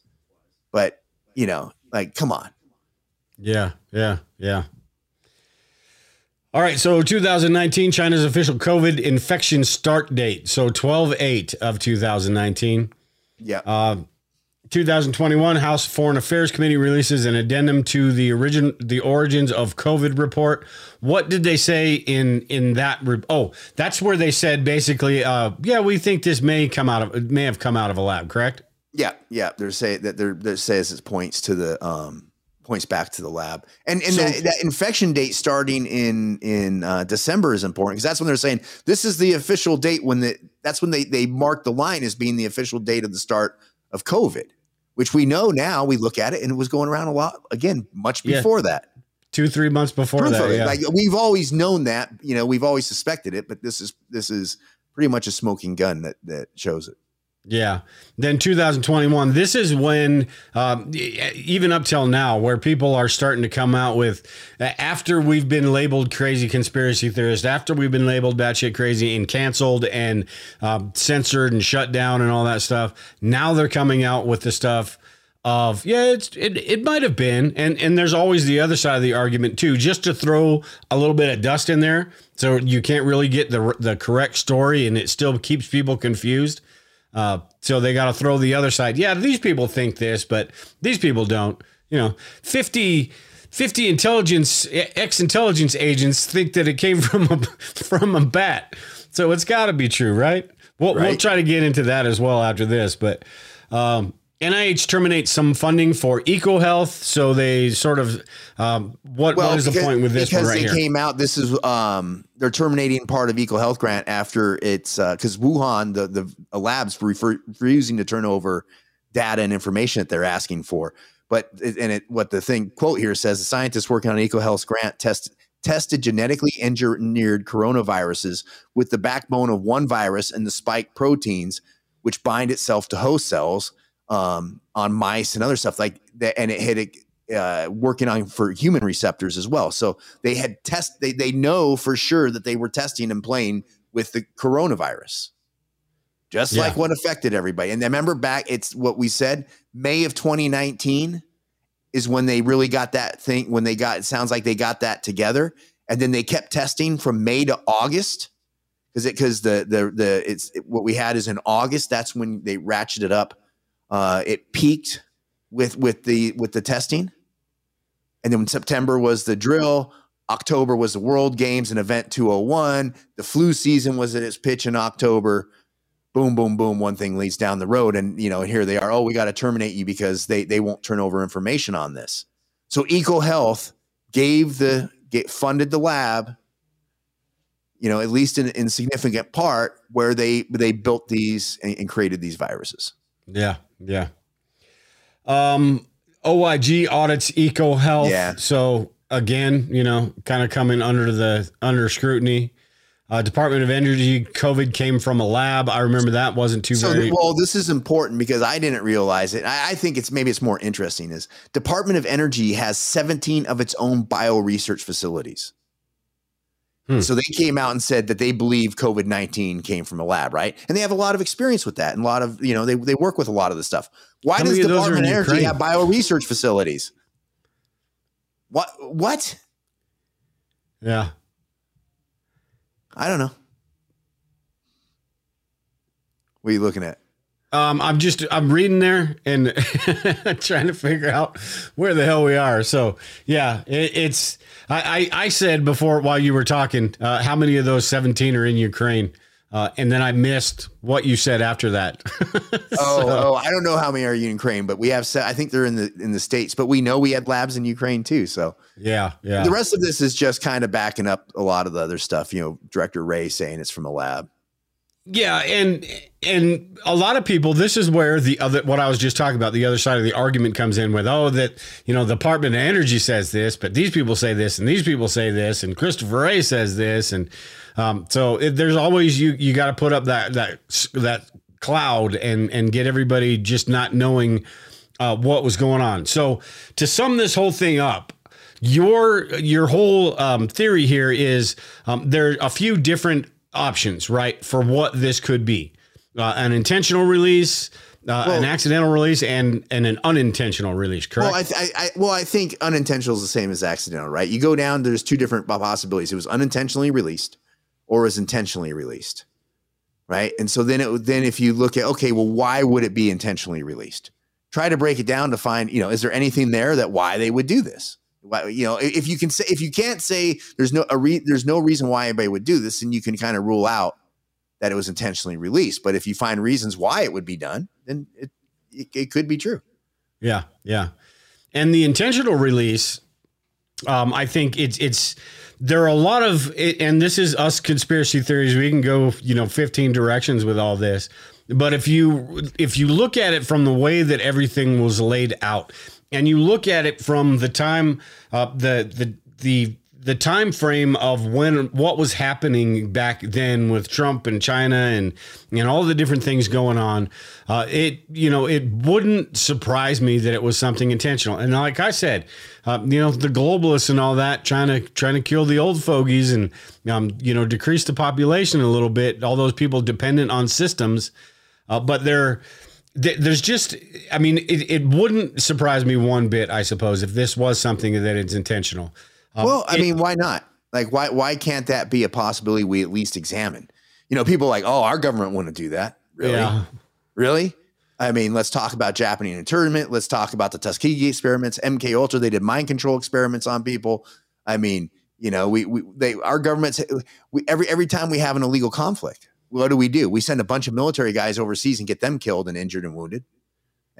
C: but you know, like, come on.
B: Yeah, yeah, yeah. All right, so two thousand nineteen, China's official COVID infection start date. So twelve eight of two thousand nineteen.
C: Yeah.
B: Uh, two thousand twenty-one, House Foreign Affairs Committee releases an addendum to the origin, the origins of COVID report. What did they say in in that? Re- oh, that's where they said basically, uh, yeah, we think this may come out of it may have come out of a lab, correct?
C: Yeah, yeah. They're saying that they're they says it points to the um points back to the lab, and and so, that, that infection date starting in in uh, December is important because that's when they're saying this is the official date when the that's when they they mark the line as being the official date of the start of COVID. Which we know now, we look at it and it was going around a lot again, much before yeah. that.
B: Two, three months before that. Yeah.
C: Like we've always known that, you know, we've always suspected it, but this is, this is pretty much a smoking gun that, that shows it.
B: Yeah. Then two thousand twenty-one, this is when, um, even up till now, where people are starting to come out with, after we've been labeled crazy conspiracy theorists, after we've been labeled batshit crazy and canceled and um, censored and shut down and all that stuff, now they're coming out with the stuff of, yeah, it's, it, it might have been. And, and there's always the other side of the argument too, just to throw a little bit of dust in there. So you can't really get the the correct story and it still keeps people confused. Uh, so they got to throw the other side. Yeah, these people think this, but these people don't. You know, fifty, fifty intelligence, ex-intelligence agents think that it came from a, from a bat. So it's got to be true, right? We'll, right? We'll try to get into that as well after this. But um, N I H terminates some funding for EcoHealth. So they sort of, um, what,
C: well,
B: what is
C: because,
B: the point with this one right
C: here? Because
B: here?
C: they came out, this is, um, they're terminating part of EcoHealth grant after it's, uh, cause Wuhan, the, the labs refer, refusing to turn over data and information that they're asking for. But, and it, what the thing quote here says, the scientists working on EcoHealth's grant test tested genetically engineered coronaviruses with the backbone of one virus and the spike proteins, which bind itself to host cells, um, on mice and other stuff like that. And it had uh, working on for human receptors as well. So they had test, they, they know for sure that they were testing and playing with the coronavirus, just yeah. like what affected everybody. And remember back, it's what we said, May of twenty nineteen is when they really got that thing, when they got, it sounds like they got that together. And then they kept testing from May to August. Cause it, cause the, the, the, it's it, what we had is in August. That's when they ratcheted up. Uh, it peaked with, with the, with the testing. And then September was the drill. October was the World Games and Event two oh one. The flu season was at its pitch in October. Boom, boom, boom. One thing leads down the road. And, you know, here they are. Oh, we got to terminate you because they, they won't turn over information on this. So EcoHealth gave the, get, funded the lab, you know, at least in, in significant part where they, they built these and, and created these viruses.
B: Yeah. Yeah. Um, O I G audits EcoHealth.
C: Yeah.
B: So again, you know, kind of coming under the, under scrutiny. Uh, Department of Energy, COVID came from a lab. I remember that wasn't too
C: so,
B: very.
C: Well, this is important because I didn't realize it. I, I think it's maybe it's more interesting is Department of Energy has seventeen of its own bio research facilities. Hmm. So they came out and said that they believe COVID nineteen came from a lab, right? And they have a lot of experience with that. And a lot of, you know, they, they work with a lot of this stuff. Why How does Department of Energy Ukraine? have bio research facilities? What, what?
B: Yeah.
C: I don't know. What are you looking at?
B: Um, I'm just, I'm reading there and trying to figure out where the hell we are. So yeah, it, it's, I, I, I said before while you were talking, uh, how many of those seventeen are in Ukraine? Uh, and then I missed what you said after that.
C: so, oh, oh, I don't know how many are in Ukraine, but we have, I think they're in the, in the States, but we know we had labs in Ukraine too. So
B: yeah, yeah.
C: The rest of this is just kind of backing up a lot of the other stuff, you know, Director Ray saying it's from a lab.
B: Yeah. And, and a lot of people, this is where the other, what I was just talking about, the other side of the argument comes in with, oh, that, you know, the Department of Energy says this, but these people say this, and these people say this, and Christopher Wray says this. And, um, so it, there's always, you, you got to put up that, that, that cloud and, and get everybody just not knowing, uh, what was going on. So to sum this whole thing up, your, your whole, um, theory here is, um, there are a few different options, right, for what this could be. Uh, an intentional release, uh, well, an accidental release, and and an unintentional release, correct?
C: Well, I, th- I, well, I think unintentional is the same as accidental, right? You go down, there's two different possibilities. It was unintentionally released or was intentionally released, right? And so then, it then if you look at, okay, well, why would it be intentionally released? Try to break it down to find, you know, is there anything there that why they would do this? Why, you know, if you can say, if you can't say there's no a re, there's no reason why anybody would do this, then you can kind of rule out that it was intentionally released. But if you find reasons why it would be done, then it it, it could be true.
B: Yeah, yeah. And the intentional release, um, I think it's it's there are a lot of, and this is us conspiracy theories. We can go, you know, fifteen directions with all this. But if you if you look at it from the way that everything was laid out, and you look at it from the time, uh, the the the the time frame of when what was happening back then with Trump and China and and all the different things going on, uh, it you know it wouldn't surprise me that it was something intentional. And like I said, uh, you know the globalists and all that trying to trying to kill the old fogies and um, you know decrease the population a little bit. All those people dependent on systems, uh, but they're. There's just, I mean, it, it wouldn't surprise me one bit, I suppose, if this was something that it's intentional.
C: Um, well, I it, mean, why not? Like, why why can't that be a possibility we at least examine? You know, people are like, oh, our government wouldn't do that. Really? Yeah. Really? I mean, let's talk about Japanese internment. Let's talk about the Tuskegee experiments, M K Ultra. They did mind control experiments on people. I mean, you know, we we they our governments we every every time we have an illegal conflict, what do we do? We send a bunch of military guys overseas and get them killed and injured and wounded.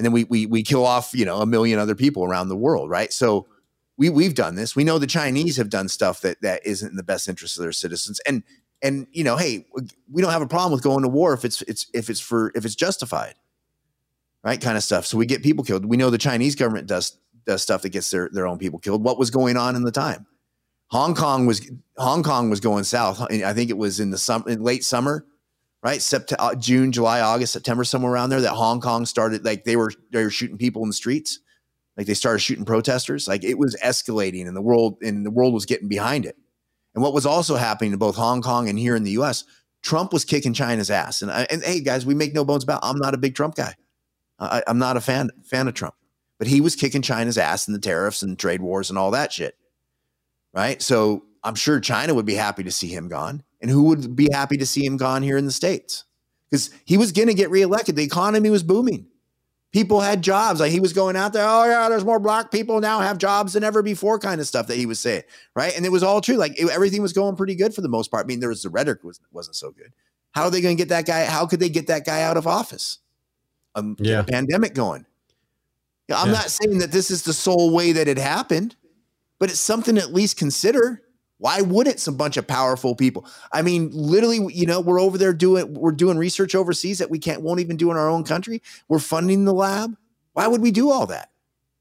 C: and then we we we kill off, you know, a million other people around the world, right? So we we've done this. We know the Chinese have done stuff that that isn't in the best interest of their citizens, and and you know, hey, we don't have a problem with going to war if it's it's if it's for if it's justified, right? Kind of stuff. So we get people killed. We know the Chinese government does does stuff that gets their their own people killed. What was going on in the time? Hong Kong was Hong Kong was going south. I think it was in the summer, in late summer, right? September, June, July, August, September, somewhere around there. That Hong Kong started, like they were they were shooting people in the streets, like they started shooting protesters. Like it was escalating, and the world and the world was getting behind it. And what was also happening in both Hong Kong and here in the U S, Trump was kicking China's ass. And I, and hey guys, we make no bones about, I'm not a big Trump guy. I, I'm not a fan fan of Trump, but he was kicking China's ass in the tariffs and trade wars and all that shit. Right. So I'm sure China would be happy to see him gone. And who would be happy to see him gone here in the States? Because he was going to get reelected. The economy was booming. People had jobs. Like he was going out there. Oh, yeah, there's more black people now have jobs than ever before, kind of stuff that he was saying. Right. And it was all true. Like it, everything was going pretty good for the most part. I mean, there was the rhetoric was, wasn't so good. How are they going to get that guy? How could they get that guy out of office? Um, yeah. A pandemic going. You know, I'm yeah. not saying that this is the sole way that it happened, but it's something to at least consider. Why wouldn't some bunch of powerful people? I mean, literally, you know, we're over there doing, we're doing research overseas that we can't, won't even do in our own country. We're funding the lab. Why would we do all that?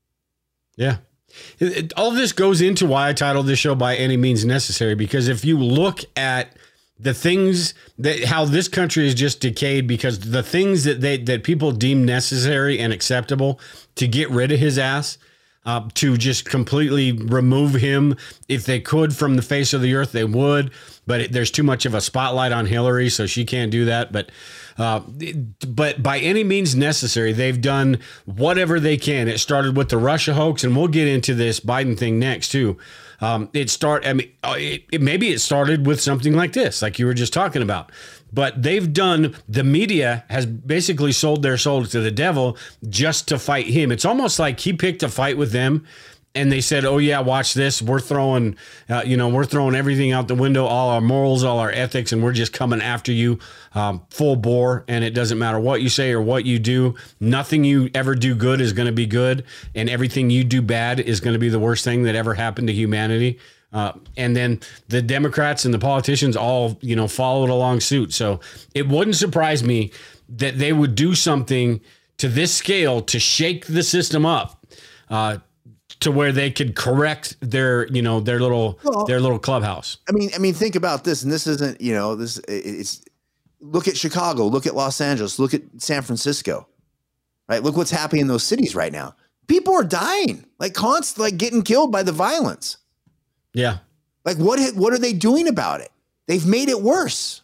B: Yeah. It, it, all of this goes into why I titled this show By Any Means Necessary, because if you look at the things that, how this country is just decayed, because the things that they, that people deem necessary and acceptable to get rid of his ass, Uh, to just completely remove him. If they could from the face of the earth, they would. But it, there's too much of a spotlight on Hillary, so she can't do that. But uh, but by any means necessary, they've done whatever they can. It started with the Russia hoax, and we'll get into this Biden thing next, too. Um, it start. I mean, it, it, maybe it started with something like this, like you were just talking about. But they've done, the media has basically sold their souls to the devil just to fight him. It's almost like he picked a fight with them and they said, oh yeah, watch this. We're throwing, uh, you know, we're throwing everything out the window, all our morals, all our ethics, and we're just coming after you um, full bore. And it doesn't matter what you say or what you do. Nothing you ever do good is going to be good. And everything you do bad is going to be the worst thing that ever happened to humanity. Uh, and then the Democrats and the politicians all, you know, followed along suit. So it wouldn't surprise me that they would do something to this scale to shake the system up uh, to where they could correct their, you know, their little, well, their little clubhouse.
C: I mean, I mean, think about this, and this isn't, you know, this it's look at Chicago, look at Los Angeles, look at San Francisco, right? Look what's happening in those cities right now. People are dying, like constantly, like getting killed by the violence.
B: Yeah.
C: Like what, what are they doing about it? They've made it worse,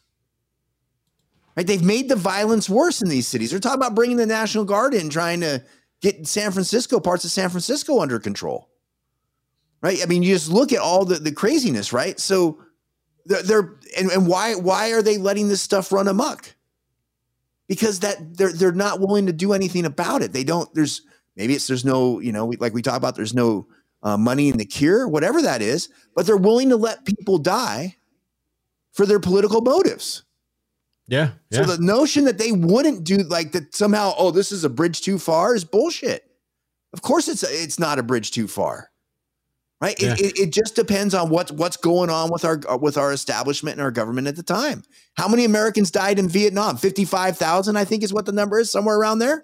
C: right? They've made the violence worse in these cities. They're talking about bringing the National Guard in, trying to get San Francisco, parts of San Francisco under control, right? I mean, you just look at all the, the craziness, right? So they're, they're and, and why, why are they letting this stuff run amok? Because that they're, they're not willing to do anything about it. They don't, there's, maybe it's, there's no, you know, like we talk about, there's no, Uh, money in the cure, whatever that is, but they're willing to let people die for their political motives.
B: Yeah, yeah.
C: So the notion that they wouldn't do like that somehow, oh, this is a bridge too far is bullshit. Of course it's, it's not a bridge too far, right? Yeah. It, it, it just depends on what, what's going on with our, with our establishment and our government at the time. How many Americans died in Vietnam? fifty-five thousand, I think is what the number is, somewhere around there.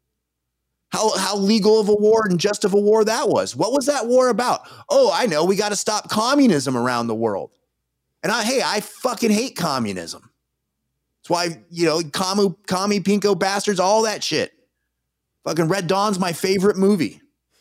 C: How, how legal of a war and just of a war that was. What was that war about? Oh, I know. We got to stop communism around the world. And I, hey, I fucking hate communism. That's why, you know, commie, commie, pinko bastards, all that shit. Fucking Red Dawn's my favorite movie.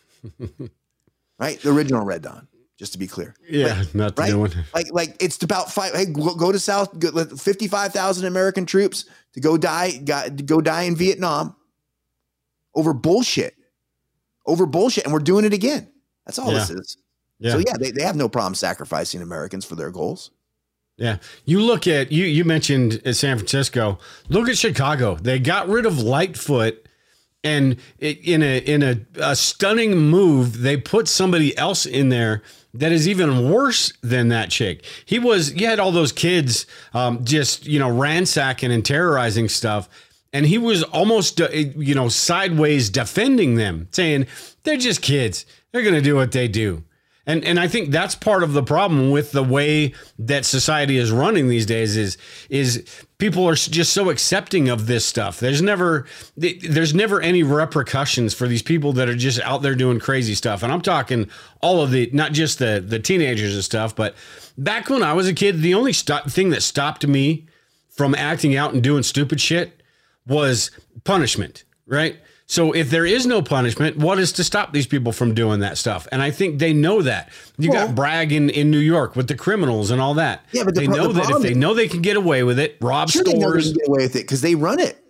C: Right? The original Red Dawn, just to be clear.
B: Yeah,
C: like,
B: not the
C: right?
B: new one.
C: Like, like it's about five. Hey, go, go to South, go, fifty-five thousand American troops to go die, got, to go die in Vietnam. Over bullshit, over bullshit. And we're doing it again. That's all
B: yeah.
C: this is.
B: Yeah.
C: So yeah, they, they have no problem sacrificing Americans for their goals.
B: Yeah. You look at, you, you mentioned San Francisco, look at Chicago. They got rid of Lightfoot, and it, in a, in a, a stunning move, they put somebody else in there that is even worse than that chick. He was, you had all those kids um, just, you know, ransacking and terrorizing stuff. And he was almost, uh, you know, sideways defending them, saying they're just kids. They're going to do what they do. And and I think that's part of the problem with the way that society is running these days is is people are just so accepting of this stuff. There's never there's never any repercussions for these people that are just out there doing crazy stuff. And I'm talking all of the, not just the the teenagers and stuff, but back when I was a kid, the only st- thing that stopped me from acting out and doing stupid shit was punishment, right? So if there is no punishment, what is to stop these people from doing that stuff? And I think they know that. You well, got Bragg in, in New York with the criminals and all that.
C: Yeah, but the
B: they
C: pro-
B: know
C: the
B: that if they know they can get away with it, rob
C: sure
B: stores.
C: They know they can get away with it because they run it.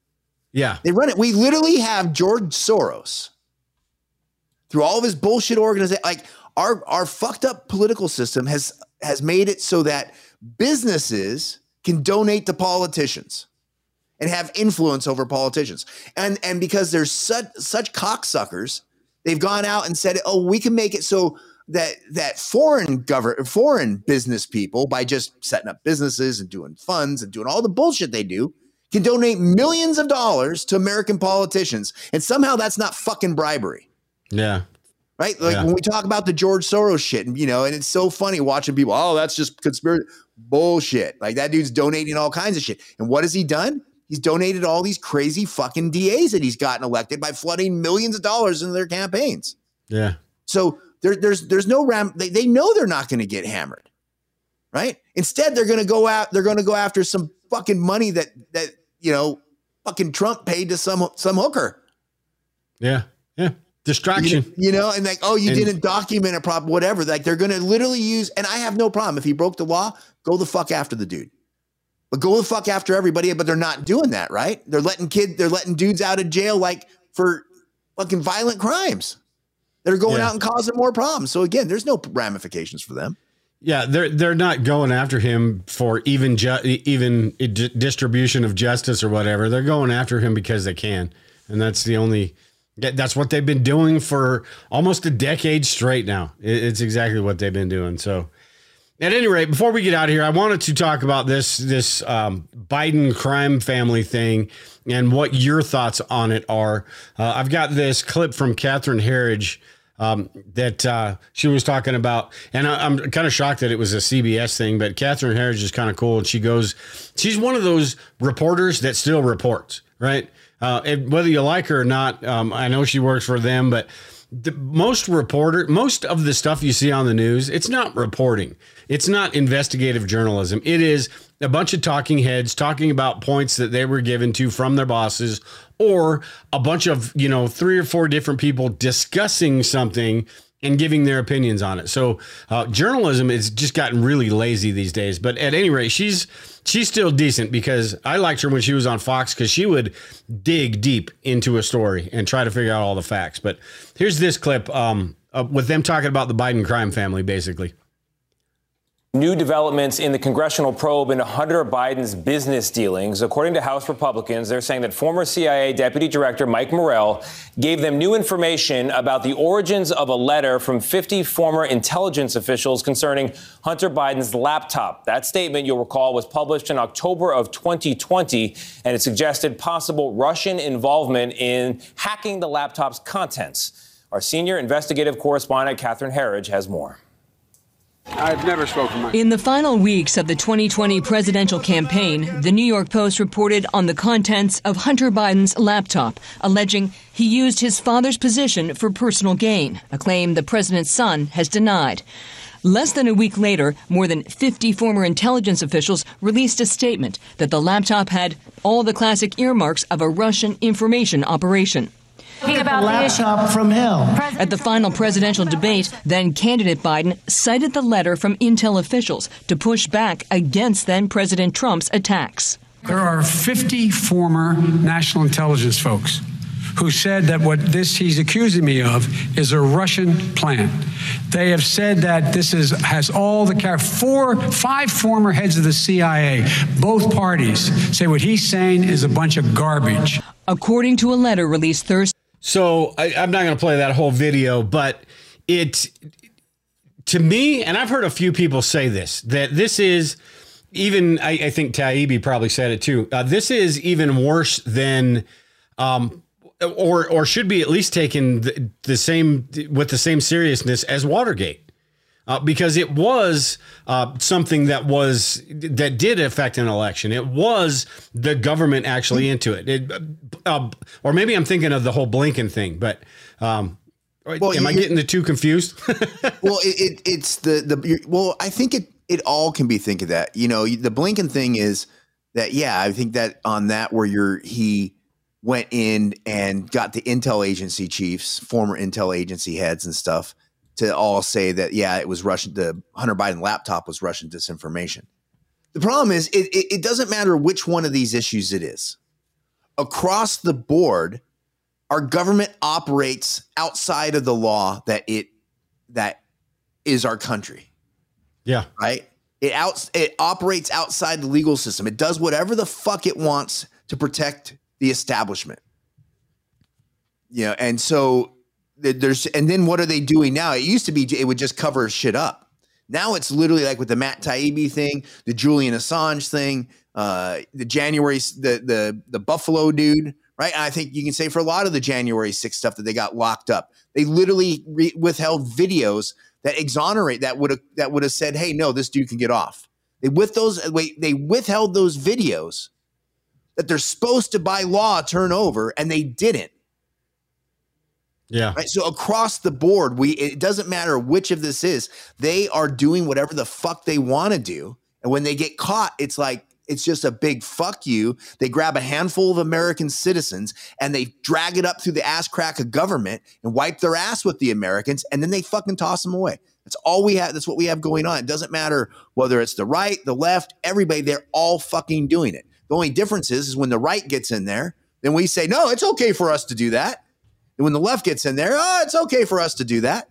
B: Yeah.
C: They run it. We literally have George Soros through all of his bullshit organization. Like our, our fucked up political system has, has made it so that businesses can donate to politicians and have influence over politicians. And and because there's such such cocksuckers, they've gone out and said, oh, we can make it so that that foreign government, foreign business people, by just setting up businesses and doing funds and doing all the bullshit they do, can donate millions of dollars to American politicians. And somehow that's not fucking bribery.
B: Yeah.
C: Right? Like yeah. when we talk about the George Soros shit, and you know, and it's so funny watching people, oh, that's just conspiracy bullshit. Like that dude's donating all kinds of shit. And what has he done? He's donated all these crazy fucking D As that he's gotten elected by flooding millions of dollars into their campaigns.
B: Yeah.
C: So there, there's there's no ram. They, they know they're not going to get hammered, right? Instead, they're going to go out. They're going to go after some fucking money that that you know, fucking Trump paid to some some hooker.
B: Yeah. Yeah. Distraction.
C: You, you know, and like, oh, you
B: and,
C: didn't document a problem, whatever. Like they're going to literally use. And I have no problem if he broke the law. Go the fuck after the dude. But go the fuck after everybody, but they're not doing that, right? They're letting kid, they're letting dudes out of jail like for fucking violent crimes that are going
B: yeah.
C: out and causing more problems. So again, there's no ramifications for them.
B: Yeah, they're they're not going after him for even ju- even d- distribution of justice or whatever. They're going after him because they can, and that's the only. That's what they've been doing for almost a decade straight now. It's exactly what they've been doing. So. At any rate, before we get out of here, I wanted to talk about this this um, Biden crime family thing and what your thoughts on it are. Uh, I've got this clip from Catherine Herridge um, that uh, she was talking about, and I, I'm kind of shocked that it was a C B S thing, but Catherine Herridge is kind of cool, and she goes, she's one of those reporters that still reports, right? Uh, and whether you like her or not, um, I know she works for them, but the most reporter, most of the stuff you see on the news, it's not reporting. It's not investigative journalism. It is a bunch of talking heads talking about points that they were given to from their bosses, or a bunch of, you know, three or four different people discussing something and giving their opinions on it. So uh, journalism has just gotten really lazy these days. But at any rate, she's she's still decent, because I liked her when she was on Fox, because she would dig deep into a story and try to figure out all the facts. But here's this clip um, uh, with them talking about the Biden crime family, basically.
E: New developments in the congressional probe into Hunter Biden's business dealings. According to House Republicans, they're saying that former C I A Deputy Director Mike Morrell gave them new information about the origins of a letter from fifty former intelligence officials concerning Hunter Biden's laptop. That statement, you'll recall, was published in October of twenty twenty, and it suggested possible Russian involvement in hacking the laptop's contents. Our senior investigative correspondent, Catherine Herridge, has more.
F: I've never spoken much.
G: In the final weeks of the twenty twenty presidential campaign, the New York Post reported on the contents of Hunter Biden's laptop, alleging he used his father's position for personal gain, a claim the president's son has denied. Less than a week later, more than fifty former intelligence officials released a statement that the laptop had all the classic earmarks of a Russian information operation.
H: About the laptop from hell.
G: At the final presidential debate, then candidate Biden cited the letter from intel officials to push back against then President Trump's attacks.
F: There are fifty former national intelligence folks who said that what this he's accusing me of is a Russian plan. They have said that this is has all the four, five former heads of the C I A, both parties, say what he's saying is a bunch of garbage.
G: According to a letter released Thursday.
B: So I, I'm not going to play that whole video, but it, to me, and I've heard a few people say this, that this is, even I, I think Taibbi probably said it too. Uh, this is even worse than, um, or or should be at least taken the, the same with the same seriousness as Watergate. Uh, because it was uh, something that was that did affect an election. It was the government actually into it. it uh, or maybe I'm thinking of the whole Blinken thing. But um, well, am you, I getting the two confused?
C: well, it, it, it's the the well, I think it it all can be think of that. You know, the Blinken thing is that. Yeah, I think that on that where you're he went in and got the intel agency chiefs, former intel agency heads and stuff, to all say that, yeah, it was Russian. The Hunter Biden laptop was Russian disinformation. The problem is it, it, it doesn't matter which one of these issues it is. Across the board, our government operates outside of the law that it that is our country.
B: Yeah.
C: Right? It out it operates outside the legal system. It does whatever the fuck it wants to protect the establishment. You know, and so There's and then what are they doing now? It used to be it would just cover shit up. Now it's literally like with the Matt Taibbi thing, the Julian Assange thing, uh, the January the the the Buffalo dude, right? And I think you can say for a lot of the January sixth stuff that they got locked up, they literally re- withheld videos that exonerate that would have that would have said, hey, no, this dude can get off. They with those wait they withheld those videos that they're supposed to by law turn over, and they didn't.
B: Yeah.
C: Right. So across the board, we it doesn't matter which of this is, they are doing whatever the fuck they want to do. And when they get caught, it's like it's just a big fuck you. They grab a handful of American citizens and they drag it up through the ass crack of government and wipe their ass with the Americans, and then they fucking toss them away. That's all we have. That's what we have going on. It doesn't matter whether it's the right, the left, everybody, they're all fucking doing it. The only difference is, is when the right gets in there, then we say, no, it's okay for us to do that. And when the left gets in there, oh, it's okay for us to do that.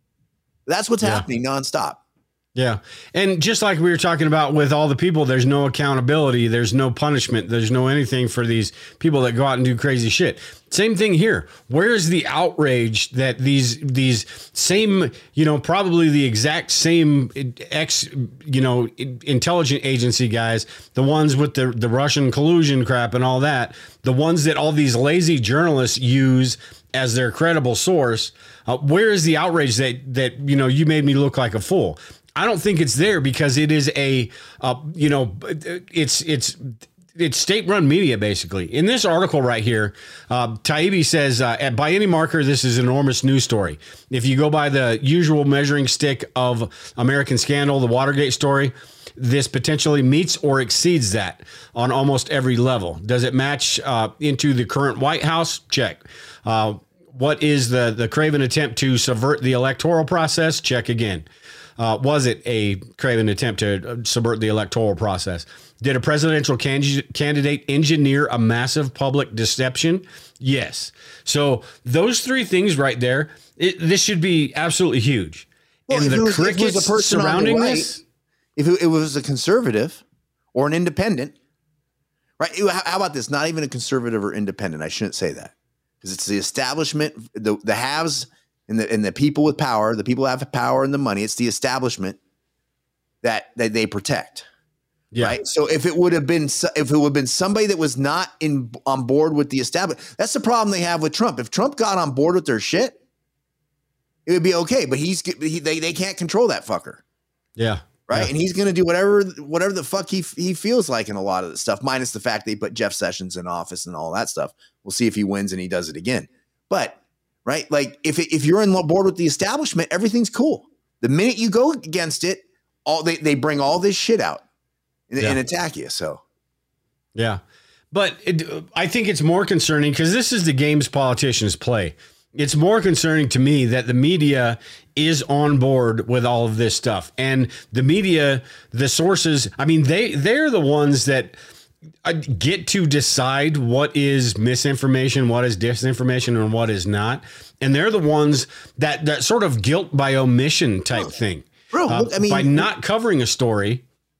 C: That's what's yeah. happening nonstop.
B: Yeah. And just like we were talking about with all the people, there's no accountability. There's no punishment. There's no anything for these people that go out and do crazy shit. Same thing here. Where's the outrage that these these same, you know, probably the exact same ex, you know, intelligent agency guys, the ones with the, the Russian collusion crap and all that, the ones that all these lazy journalists use as their credible source, uh, where is the outrage that, that, you know, you made me look like a fool? I don't think it's there because it is a, uh, you know, it's, it's, it's state-run media, basically. In this article right here, uh, Taibbi says, uh, by any marker, this is an enormous news story. If you go by the usual measuring stick of American scandal, the Watergate story, this potentially meets or exceeds that on almost every level. Does it match uh, into the current White House? Check. Uh, what is the, the craven attempt to subvert the electoral process? Check again. Uh, was it a craven attempt to subvert the electoral process? Did a presidential can- candidate engineer a massive public deception? Yes. So those three things right there, it, this should be absolutely huge.
C: Well,
B: and the
C: was,
B: crickets surrounding right, this.
C: If it, it was a conservative or an independent, right? How about this? Not even a conservative or independent. I shouldn't say that because it's the establishment, the, the haves and the, and the people with power, the people who have power and the money. It's the establishment that, that they protect. Yeah. Right. So if it would have been, if it would have been somebody that was not in on board with the establishment, that's the problem they have with Trump. If Trump got on board with their shit, it would be okay. But he's he, they they can't control that fucker.
B: Yeah.
C: Right.
B: Yeah.
C: And he's going to do whatever whatever the fuck he he feels like in a lot of the stuff, minus the fact that he put Jeff Sessions in office and all that stuff. We'll see if he wins and he does it again. But right, like if if you're on board with the establishment, everything's cool. The minute you go against it, all they they bring all this shit out. And, yeah. and attack you. So,
B: yeah, but it, I think it's more concerning because this is the games politicians play. It's more concerning to me that the media is on board with all of this stuff, and the media, the sources. I mean, they they're the ones that get to decide what is misinformation, what is disinformation, and what is not. And they're the ones that that sort of guilt by omission type thing.
C: Bro,
B: uh,
C: look, I mean,
B: by not covering a story.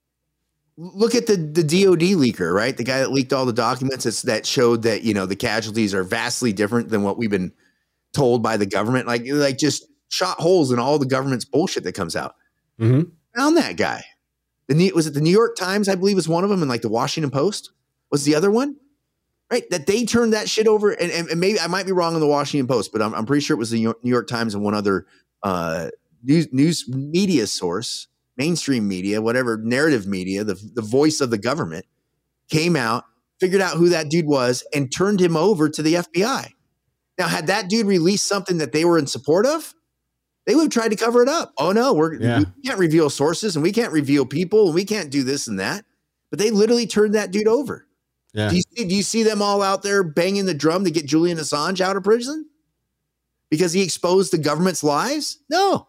C: Look at the, the D O D leaker, right? The guy that leaked all the documents that's, that showed that, you know, the casualties are vastly different than what we've been told by the government. Like, like just shot holes in all the government's bullshit that comes out.
B: Mm-hmm.
C: Found that guy. The was it the New York Times, I believe, was one of them, and like the Washington Post was the other one, right? That they turned that shit over, and, and, and maybe I might be wrong on the Washington Post, but I'm, I'm pretty sure it was the New York Times and one other uh, news news media source, mainstream media, whatever, narrative media, the the voice of the government came out, figured out who that dude was, and turned him over to the F B I. Now, had that dude released something that they were in support of, they would have tried to cover it up. Oh no, we're, yeah. we can't reveal sources and we can't reveal people and we can't do this and that. But they literally turned that dude over. Yeah. Do you see, do you see them all out there banging the drum to get Julian Assange out of prison because he exposed the government's lies? No.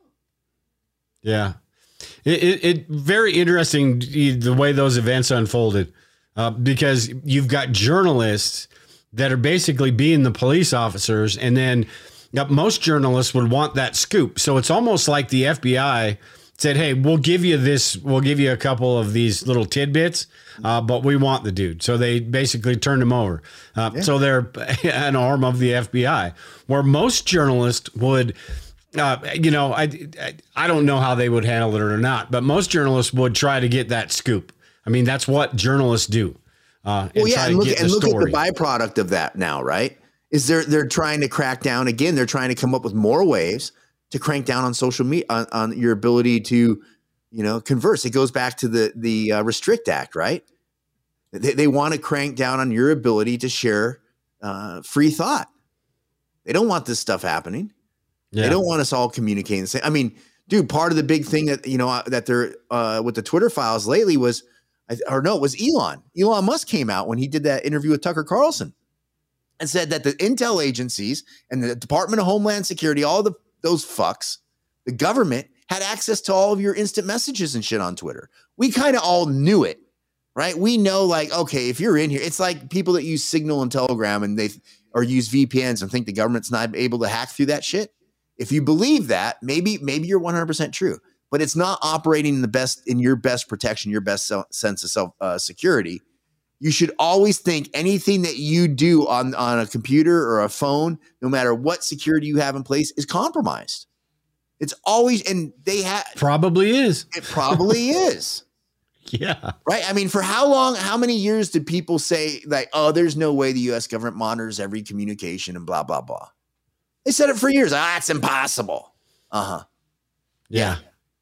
B: Yeah. It, it, it very interesting the way those events unfolded uh, because you've got journalists that are basically being the police officers, and then yep, most journalists would want that scoop. So it's almost like the F B I said, hey, we'll give you this, we'll give you a couple of these little tidbits, uh, but we want the dude. So they basically turned him over. Uh, yeah. So they're an arm of the F B I, where most journalists would, uh, you know, I, I I don't know how they would handle it or not, but most journalists would try to get that scoop. I mean, that's what journalists do. Uh,
C: well, yeah, and look, and look at the byproduct of that now, right? Is they're they're trying to crack down again. They're trying to come up with more ways to crank down on social media, on, on your ability to, you know, converse. It goes back to the the uh, Restrict Act, right? They, they want to crank down on your ability to share uh, free thought. They don't want this stuff happening. Yeah. They don't want us all communicating the same. I mean, dude, part of the big thing that you know that they're uh, with the Twitter files lately was, or no, it was Elon. Elon Musk came out when he did that interview with Tucker Carlson and said that the intel agencies and the Department of Homeland Security, all the those fucks, the government had access to all of your instant messages and shit on Twitter. We kind of all knew it, right? We know, like, okay, if you're in here, it's like people that use Signal and Telegram and they or use V P Ns and think the government's not able to hack through that shit. If you believe that, maybe maybe you're one hundred percent true, but it's not operating in the best in your best protection, your best sense of self uh, security. You should always think anything that you do on, on a computer or a phone, no matter what security you have in place, is compromised. It's always, and they have
B: probably is.
C: It probably is.
B: Yeah.
C: Right. I mean, for how long, how many years did people say like, oh, there's no way the U S government monitors every communication and blah, blah, blah. They said it for years. Ah, that's impossible. Uh-huh.
B: Yeah.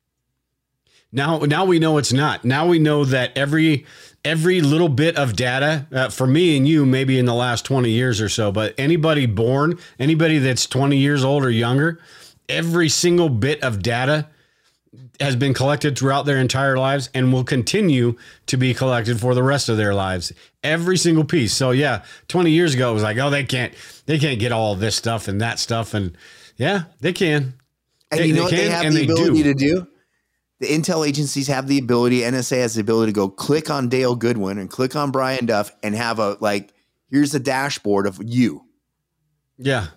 B: Now, now we know it's not. Now we know that every every little bit of data uh, for me and you, maybe in the last twenty years or so, but anybody born, anybody that's twenty years old or younger, every single bit of data has been collected throughout their entire lives and will continue to be collected for the rest of their lives. Every single piece. So yeah, twenty years ago, it was like, oh, they can't, they can't get all of this stuff and that stuff. And yeah, they can.
C: And
B: they,
C: you know
B: they
C: what
B: can,
C: they have
B: and
C: the
B: they
C: ability
B: do.
C: to do? The intel agencies have the ability, N S A has the ability to go click on Dale Goodwin and click on Brian Duff and have a, like, here's a dashboard of you.
B: Yeah.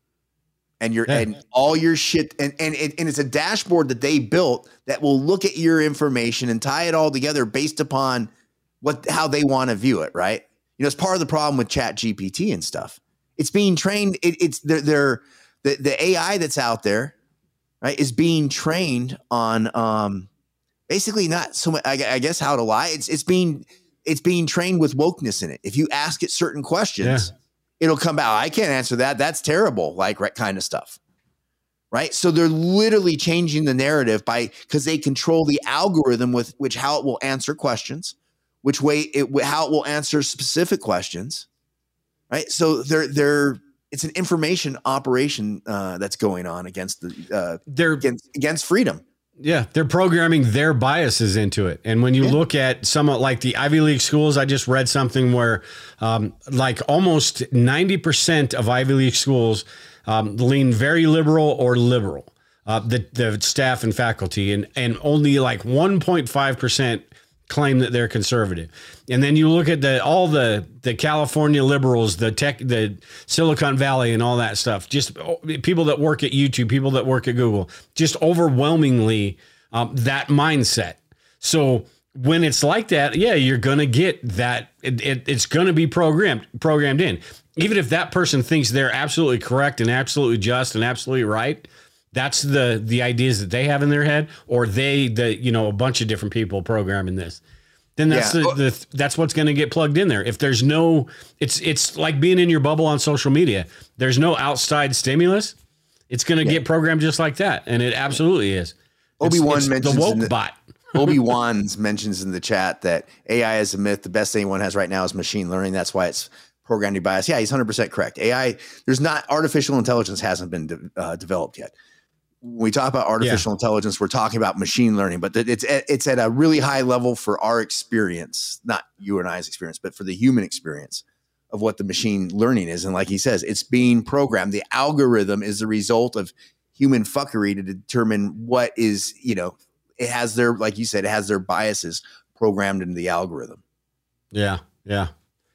C: And your,
B: yeah.
C: and all your shit. And, and, it, and it's a dashboard that they built that will look at your information and tie it all together based upon what, how they want to view it. Right. You know, it's part of the problem with Chat G P T and stuff. It's being trained. It, it's they're, they're the, the A I that's out there, right, is being trained on um, basically not so much, I, I guess, how to lie. It's it's being it's being trained with wokeness in it. If you ask it certain questions, yeah. it'll come out. I can't answer that. That's terrible. Like right, kind of stuff. Right. So they're literally changing the narrative by because they control the algorithm with which how it will answer questions, which way it how it will answer specific questions. Right. So they're they're. It's an information operation uh, that's going on against the uh,
B: they're
C: against, against freedom.
B: Yeah, they're programming their biases into it. And when you yeah. look at somewhat like the Ivy League schools, I just read something where um, like almost ninety percent of Ivy League schools um, lean very liberal or liberal, uh, the the staff and faculty, and and only like one point five percent claim that they're conservative. And then you look at the all the the California liberals, the tech, the Silicon Valley and all that stuff, just people that work at YouTube, people that work at Google, just overwhelmingly um, that mindset. So when it's like that, yeah, you're going to get that. It, it, it's going to be programmed programmed in. Even if that person thinks they're absolutely correct and absolutely just and absolutely right, That's the the ideas that they have in their head, or they the you know a bunch of different people programming this. Then that's yeah. the, the that's what's going to get plugged in there. If there's no, it's it's like being in your bubble on social media. There's no outside stimulus. It's going to yeah. get programmed just like that, and it absolutely is.
C: Obi-Wan
B: it's, it's
C: mentions
B: the woke
C: the,
B: bot.
C: Obi-Wan mentions in the chat that A I is a myth. The best thing anyone has right now is machine learning. That's why it's programming bias. Yeah, he's one hundred percent correct. A I, there's not artificial intelligence hasn't been de- uh, developed yet. When we talk about artificial yeah. intelligence, we're talking about machine learning, but it's it's at a really high level for our experience, not you and I's experience, but for the human experience of what the machine learning is. And like he says, it's being programmed. The algorithm is the result of human fuckery to determine what is, you know, it has their, like you said, it has their biases programmed into the algorithm.
B: Yeah, yeah.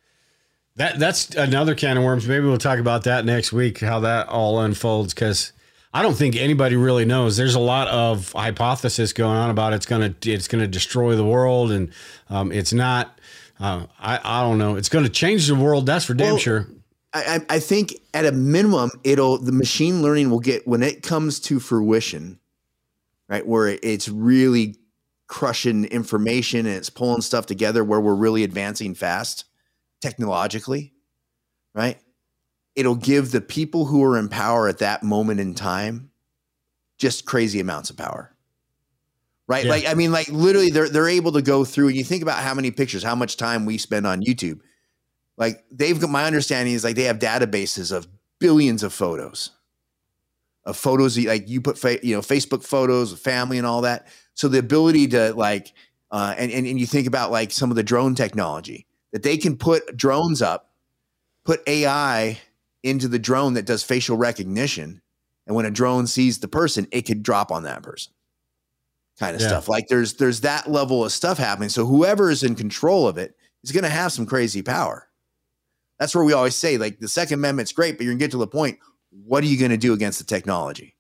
B: That that's another can of worms. Maybe we'll talk about that next week, how that all unfolds, because I don't think anybody really knows. There's a lot of hypothesis going on about it's gonna it's gonna destroy the world, and um, it's not. Uh, I I don't know. It's gonna change the world. That's for damn
C: well,
B: sure.
C: I I think at a minimum, it'll the machine learning will get when it comes to fruition, right? Where it's really crushing information and it's pulling stuff together, where we're really advancing fast technologically, right? It'll give the people who are in power at that moment in time just crazy amounts of power, right? Yeah. Like, I mean, like literally they're, they're able to go through, and you think about how many pictures, how much time we spend on YouTube. Like they've got, my understanding is like they have databases of billions of photos of photos. Like you put, fa- you know, Facebook photos of family and all that. So the ability to like, uh, and, and, and you think about like some of the drone technology that they can put drones up, put A I into the drone that does facial recognition. And when a drone sees the person, it could drop on that person kind of yeah. stuff. Like there's, there's that level of stuff happening. So whoever is in control of it is going to have some crazy power. That's where we always say like the Second Amendment's great, but you're gonna get to the point. What are you going to do against the technology?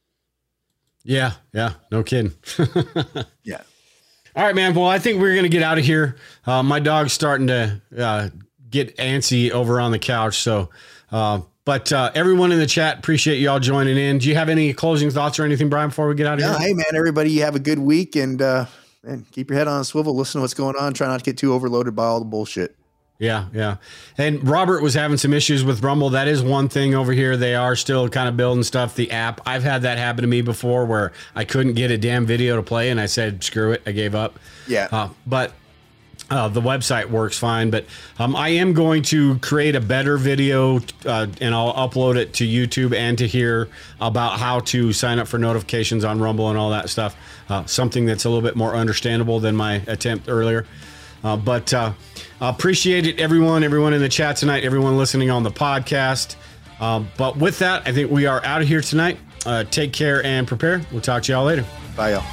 B: Yeah. Yeah. No kidding.
C: yeah.
B: All right, man. Well, I think we're going to get out of here. Uh, my dog's starting to uh, get antsy over on the couch. So, uh, but uh, everyone in the chat, appreciate you all joining in. Do you have any closing thoughts or anything, Brian, before we get out of
C: yeah,
B: here?
C: Hey, man, everybody, you have a good week, and uh, man, keep your head on a swivel. Listen to what's going on. Try not to get too overloaded by all the bullshit.
B: Yeah, yeah. And Robert was having some issues with Rumble. That is one thing over here. They are still kind of building stuff, the app. I've had that happen to me before where I couldn't get a damn video to play, and I said, screw it. I gave up.
C: Yeah.
B: Uh, but uh, the website works fine. But um, I am going to create a better video, uh, and I'll upload it to YouTube and to here about how to sign up for notifications on Rumble and all that stuff. Uh, something that's a little bit more understandable than my attempt earlier. Uh, but uh, appreciate it, everyone, everyone in the chat tonight, everyone listening on the podcast. Uh, but with that, I think we are out of here tonight. Uh, take care and prepare. We'll talk to y'all later.
C: Bye, y'all.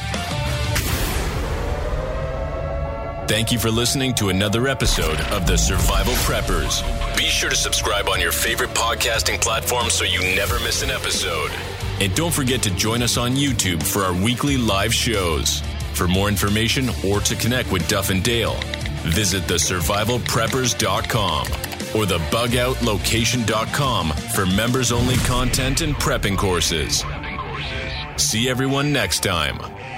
A: Thank you for listening to another episode of The Survival Preppers. Be sure to subscribe on your favorite podcasting platform so you never miss an episode. And don't forget to join us on YouTube for our weekly live shows. For more information or to connect with Duff and Dale, visit the survival preppers dot com or the bug out location dot com for members-only content and prepping courses. See everyone next time.